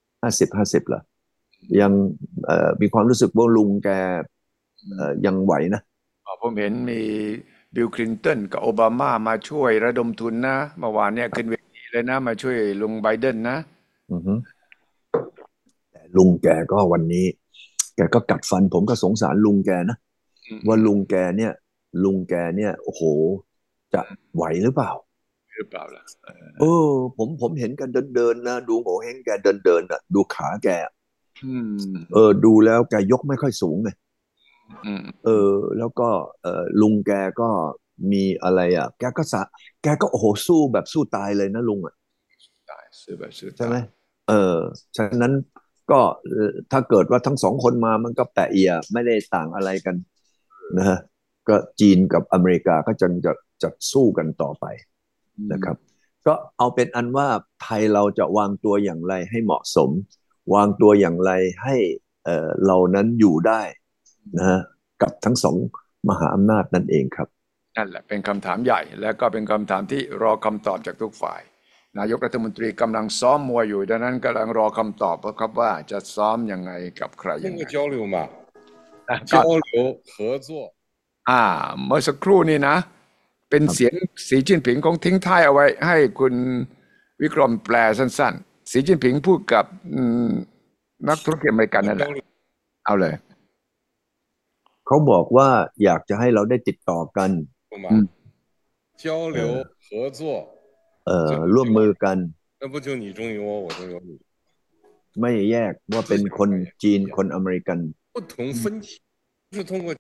50-50เหรอยังมีความรู้สึกว่าลุงแกยังไหวนะผมเห็นมีบิลคลินตันกับโอบามามาช่วยระดมทุนนะเมื่อวานเนี่ยขึ้นเวทีเลยนะมาช่วยลุงไบเดนนะอือฮึแต่ลุงแกก็วันนี้แกก็กัดฟันผมก็สงสารลุงแกนะว่าลุงแกเนี่ยโอ้โหจะไหวหรือเปล่าหรือเปล่าล่ะเออผมเห็นกันเดินนะดูโง่เฮงแกเดินอ่ะดูขาแกอืมดูแล้วแกยกไม่ค่อยสูงไงอืมแล้วก็ลุงแกก็มีอะไรอ่ะแกก็โอ้โหสู้แบบสู้ตายเลยนะลุงอ่ะตายซื้อแบบซื้อใช่ไหมตายเออฉะนั้นก็ถ้าเกิดว่าทั้งสองคนมามันก็แปะเอียไม่ได้ต่างอะไรกันนะฮะก็จีนกับอเมริกาก็จะสู้กันต่อไปอืมนะครับก็เอาเป็นอันว่าไทยเราจะวางตัวอย่างไรให้เหมาะสมวางตัวอย่างไรให้เรานั้นอยู่ได้นะฮะกับทั้งสองมหาอำนาจนั่นเองครับนั่นแหละเป็นคำถามใหญ่และก็เป็นคำถามที่รอคำตอบจากทุกฝ่ายนายกรัฐมนตรีกำลังซ้อมมวยอยู่ดังนั้นกำลังรอคำตอบครับว่าจะซ้อมยังไงกับใครยังไง交流嘛， ก็交流合作。 อ่าเมื่อสักครู่นี้นะเป็นเสียงสีจิ้นผิงคงทิ้งท้ายเอาไว้ให้คุณวิกรมแปลสั้นๆสีจิ้นผิงพูดกับนักธุรกิจอเมริกันนั่นแหละเอาเลยเขาบอกว่าอยากจะให้เราได้ติดต่อกันอืม交流合作， ร่วมมือกัน那不就你中有我，我中有你， ไม่แยกว่าเป็นคนจีนคนอเมริกัน不同分歧是通过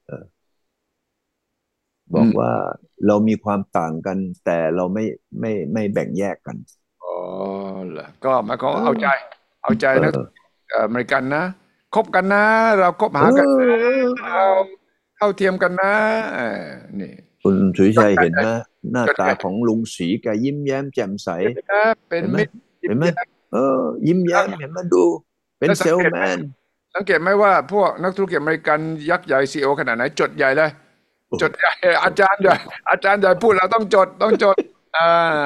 บอกว่าเรามีความต่างกันแต่เราไม่แบ่งแยกกันอ๋อเหรอก็หมายความว่าเออเอาใจนะเอออเมริกันนะคบกันนะเราคบเหากันนะออเราเท่าเทียมกันนะนี่คุณสุริชัยเห็นไหมหน้าจดใจตาของลุงศรีแกยิ้มแย้มแจ่มใสนะเป็นเห็นไหมมิตรยิ้เห็นไหมมแย้มยิ้มแย้แล้วมเห็นไหมดูเป็นแล้วเซลแมนสังเกตไหมว่าพวกนักธุรกิจอเมริกันยักษ์ใหญ่ซีอีโอขนาดไหนจดใหญ่เลยจดใหญ่อาจารย์ใหญ่พูดเราต้องจดอ่า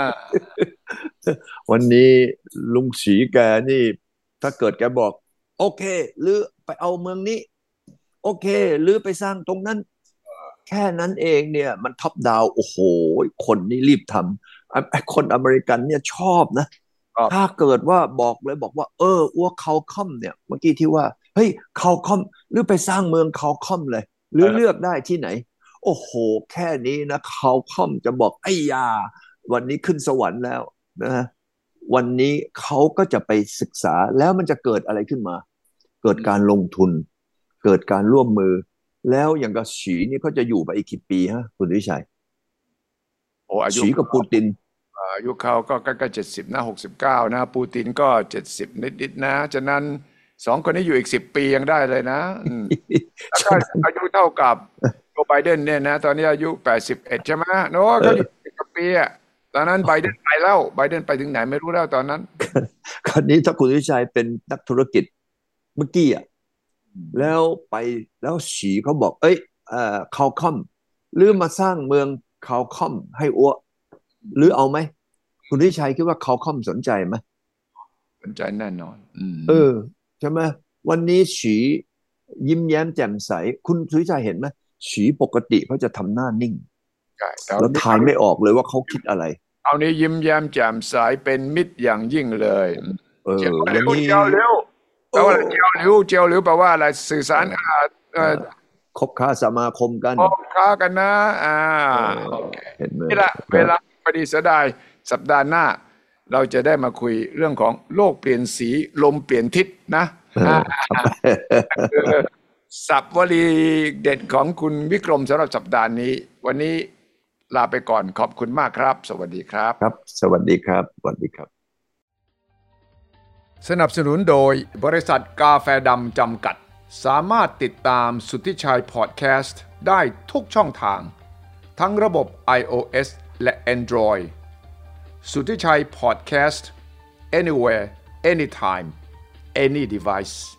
วันนี้ลุงศรีแกนี่ถ้าเกิดแกบอกโอเคหรือไปเอาเมืองนี้โอเคหรือไปสร้างตรงนั้น แค่นั้นเองเนี่ยมันท็อปดาวโอ้โหคนนี่รีบทำไอ้คนอเมริกันเนี่ยชอบนะก็ถ้าเกิดว่าบอกว่าอ้วกเขาคอมเนี่ยเมื่อกี้ที่ว่าเฮ้ยเขาคอมหรือไปสร้างเมืองเขาคอมเลยหรือเลือกได้ที่ไหนโอ้โหแค่นี้นะเขาคอมจะบอกไอ้ยาวันนี้ขึ้นสวรรค์แล้วนะวันนี้เขาก็จะไปศึกษาแล้วมันจะเกิดอะไรขึ้นมาเกิดการลงทุนเกิดการร่วมมือ แล้วอย่างกับฉีนี่เขาจะอยู่ไปอีกกี่ปีฮะคุณวิชัยโอ้อายุฉีกับปูตินอายุเขาก็ใกล้ๆ70นะ69นะปูตินก็70นิดๆนะฉะนั้นสองคนนี้อยู่อีก10 ปียังได้เลยนะแล้วก็ฉะนั้นอายุเท่ากับโจไบเดนเนี่ยนะตอนนี้อายุ81ใช่ไหมโน้ก็อยู่10 กว่าปีอะตอนนั้นไบเดนไปแล้วไบเดนไปถึงไหนไม่รู้แล้วตอนนั้นคราวนี้ถ้าคุณวิชัยเป็นนักธุรกิจเมื่อกี้อ่ะแล้วไปแล้วฉีเขาบอกเอ้ยคาลคอมหรือมาสร้างเมืองคาลคอมให้อ้วหรือเอาไหมคุณวิชัยคิดว่าคาลคอมสนใจไหมสนใจแน่นอนเออใช่ไหมวันนี้ฉียิ้มแย้มแจ่มใสคุณสุวิชัยเห็นไหมฉีปกติเขาจะทำหน้านิ่งใช่แต่แล้วทายไม่ออกเลยว่าเขาคิดอะไรเอานี้ยิ้มแย้มแจ่มใสเป็นมิตรอย่างยิ่งเลยเออเจ้าเร็ววันนี้เจ้าเร็วแปลว่าอะไรเจียวหลิวแปลว่าอะไรสื่อสารคบค้าสมาคมกันพบค้ากันนะโอเคเห็นไหมนี่แหละเวลาพอดีเสียดายสัปดาห์หน้า เราจะได้มาคุยเรื่องของโลกเปลี่ยนสีลมเปลี่ยนทิศนะศัพท์วลีเด็ดของคุณวิกรมสำหรับสัปดาห์นี้ วันนี้ลาไปก่อนขอบคุณมากครับ สวัสดีครับครับสวัสดีครับสวัสดีครับสนับสนุนโดยบริษัทกาแฟดำจำกัดสามารถติดตามสุทธิชัยพอดแคสต์ได้ทุกช่องทางทั้งระบบ iOS และ Android สุทธิชัยพอดแคสต์ anywhere anytime any device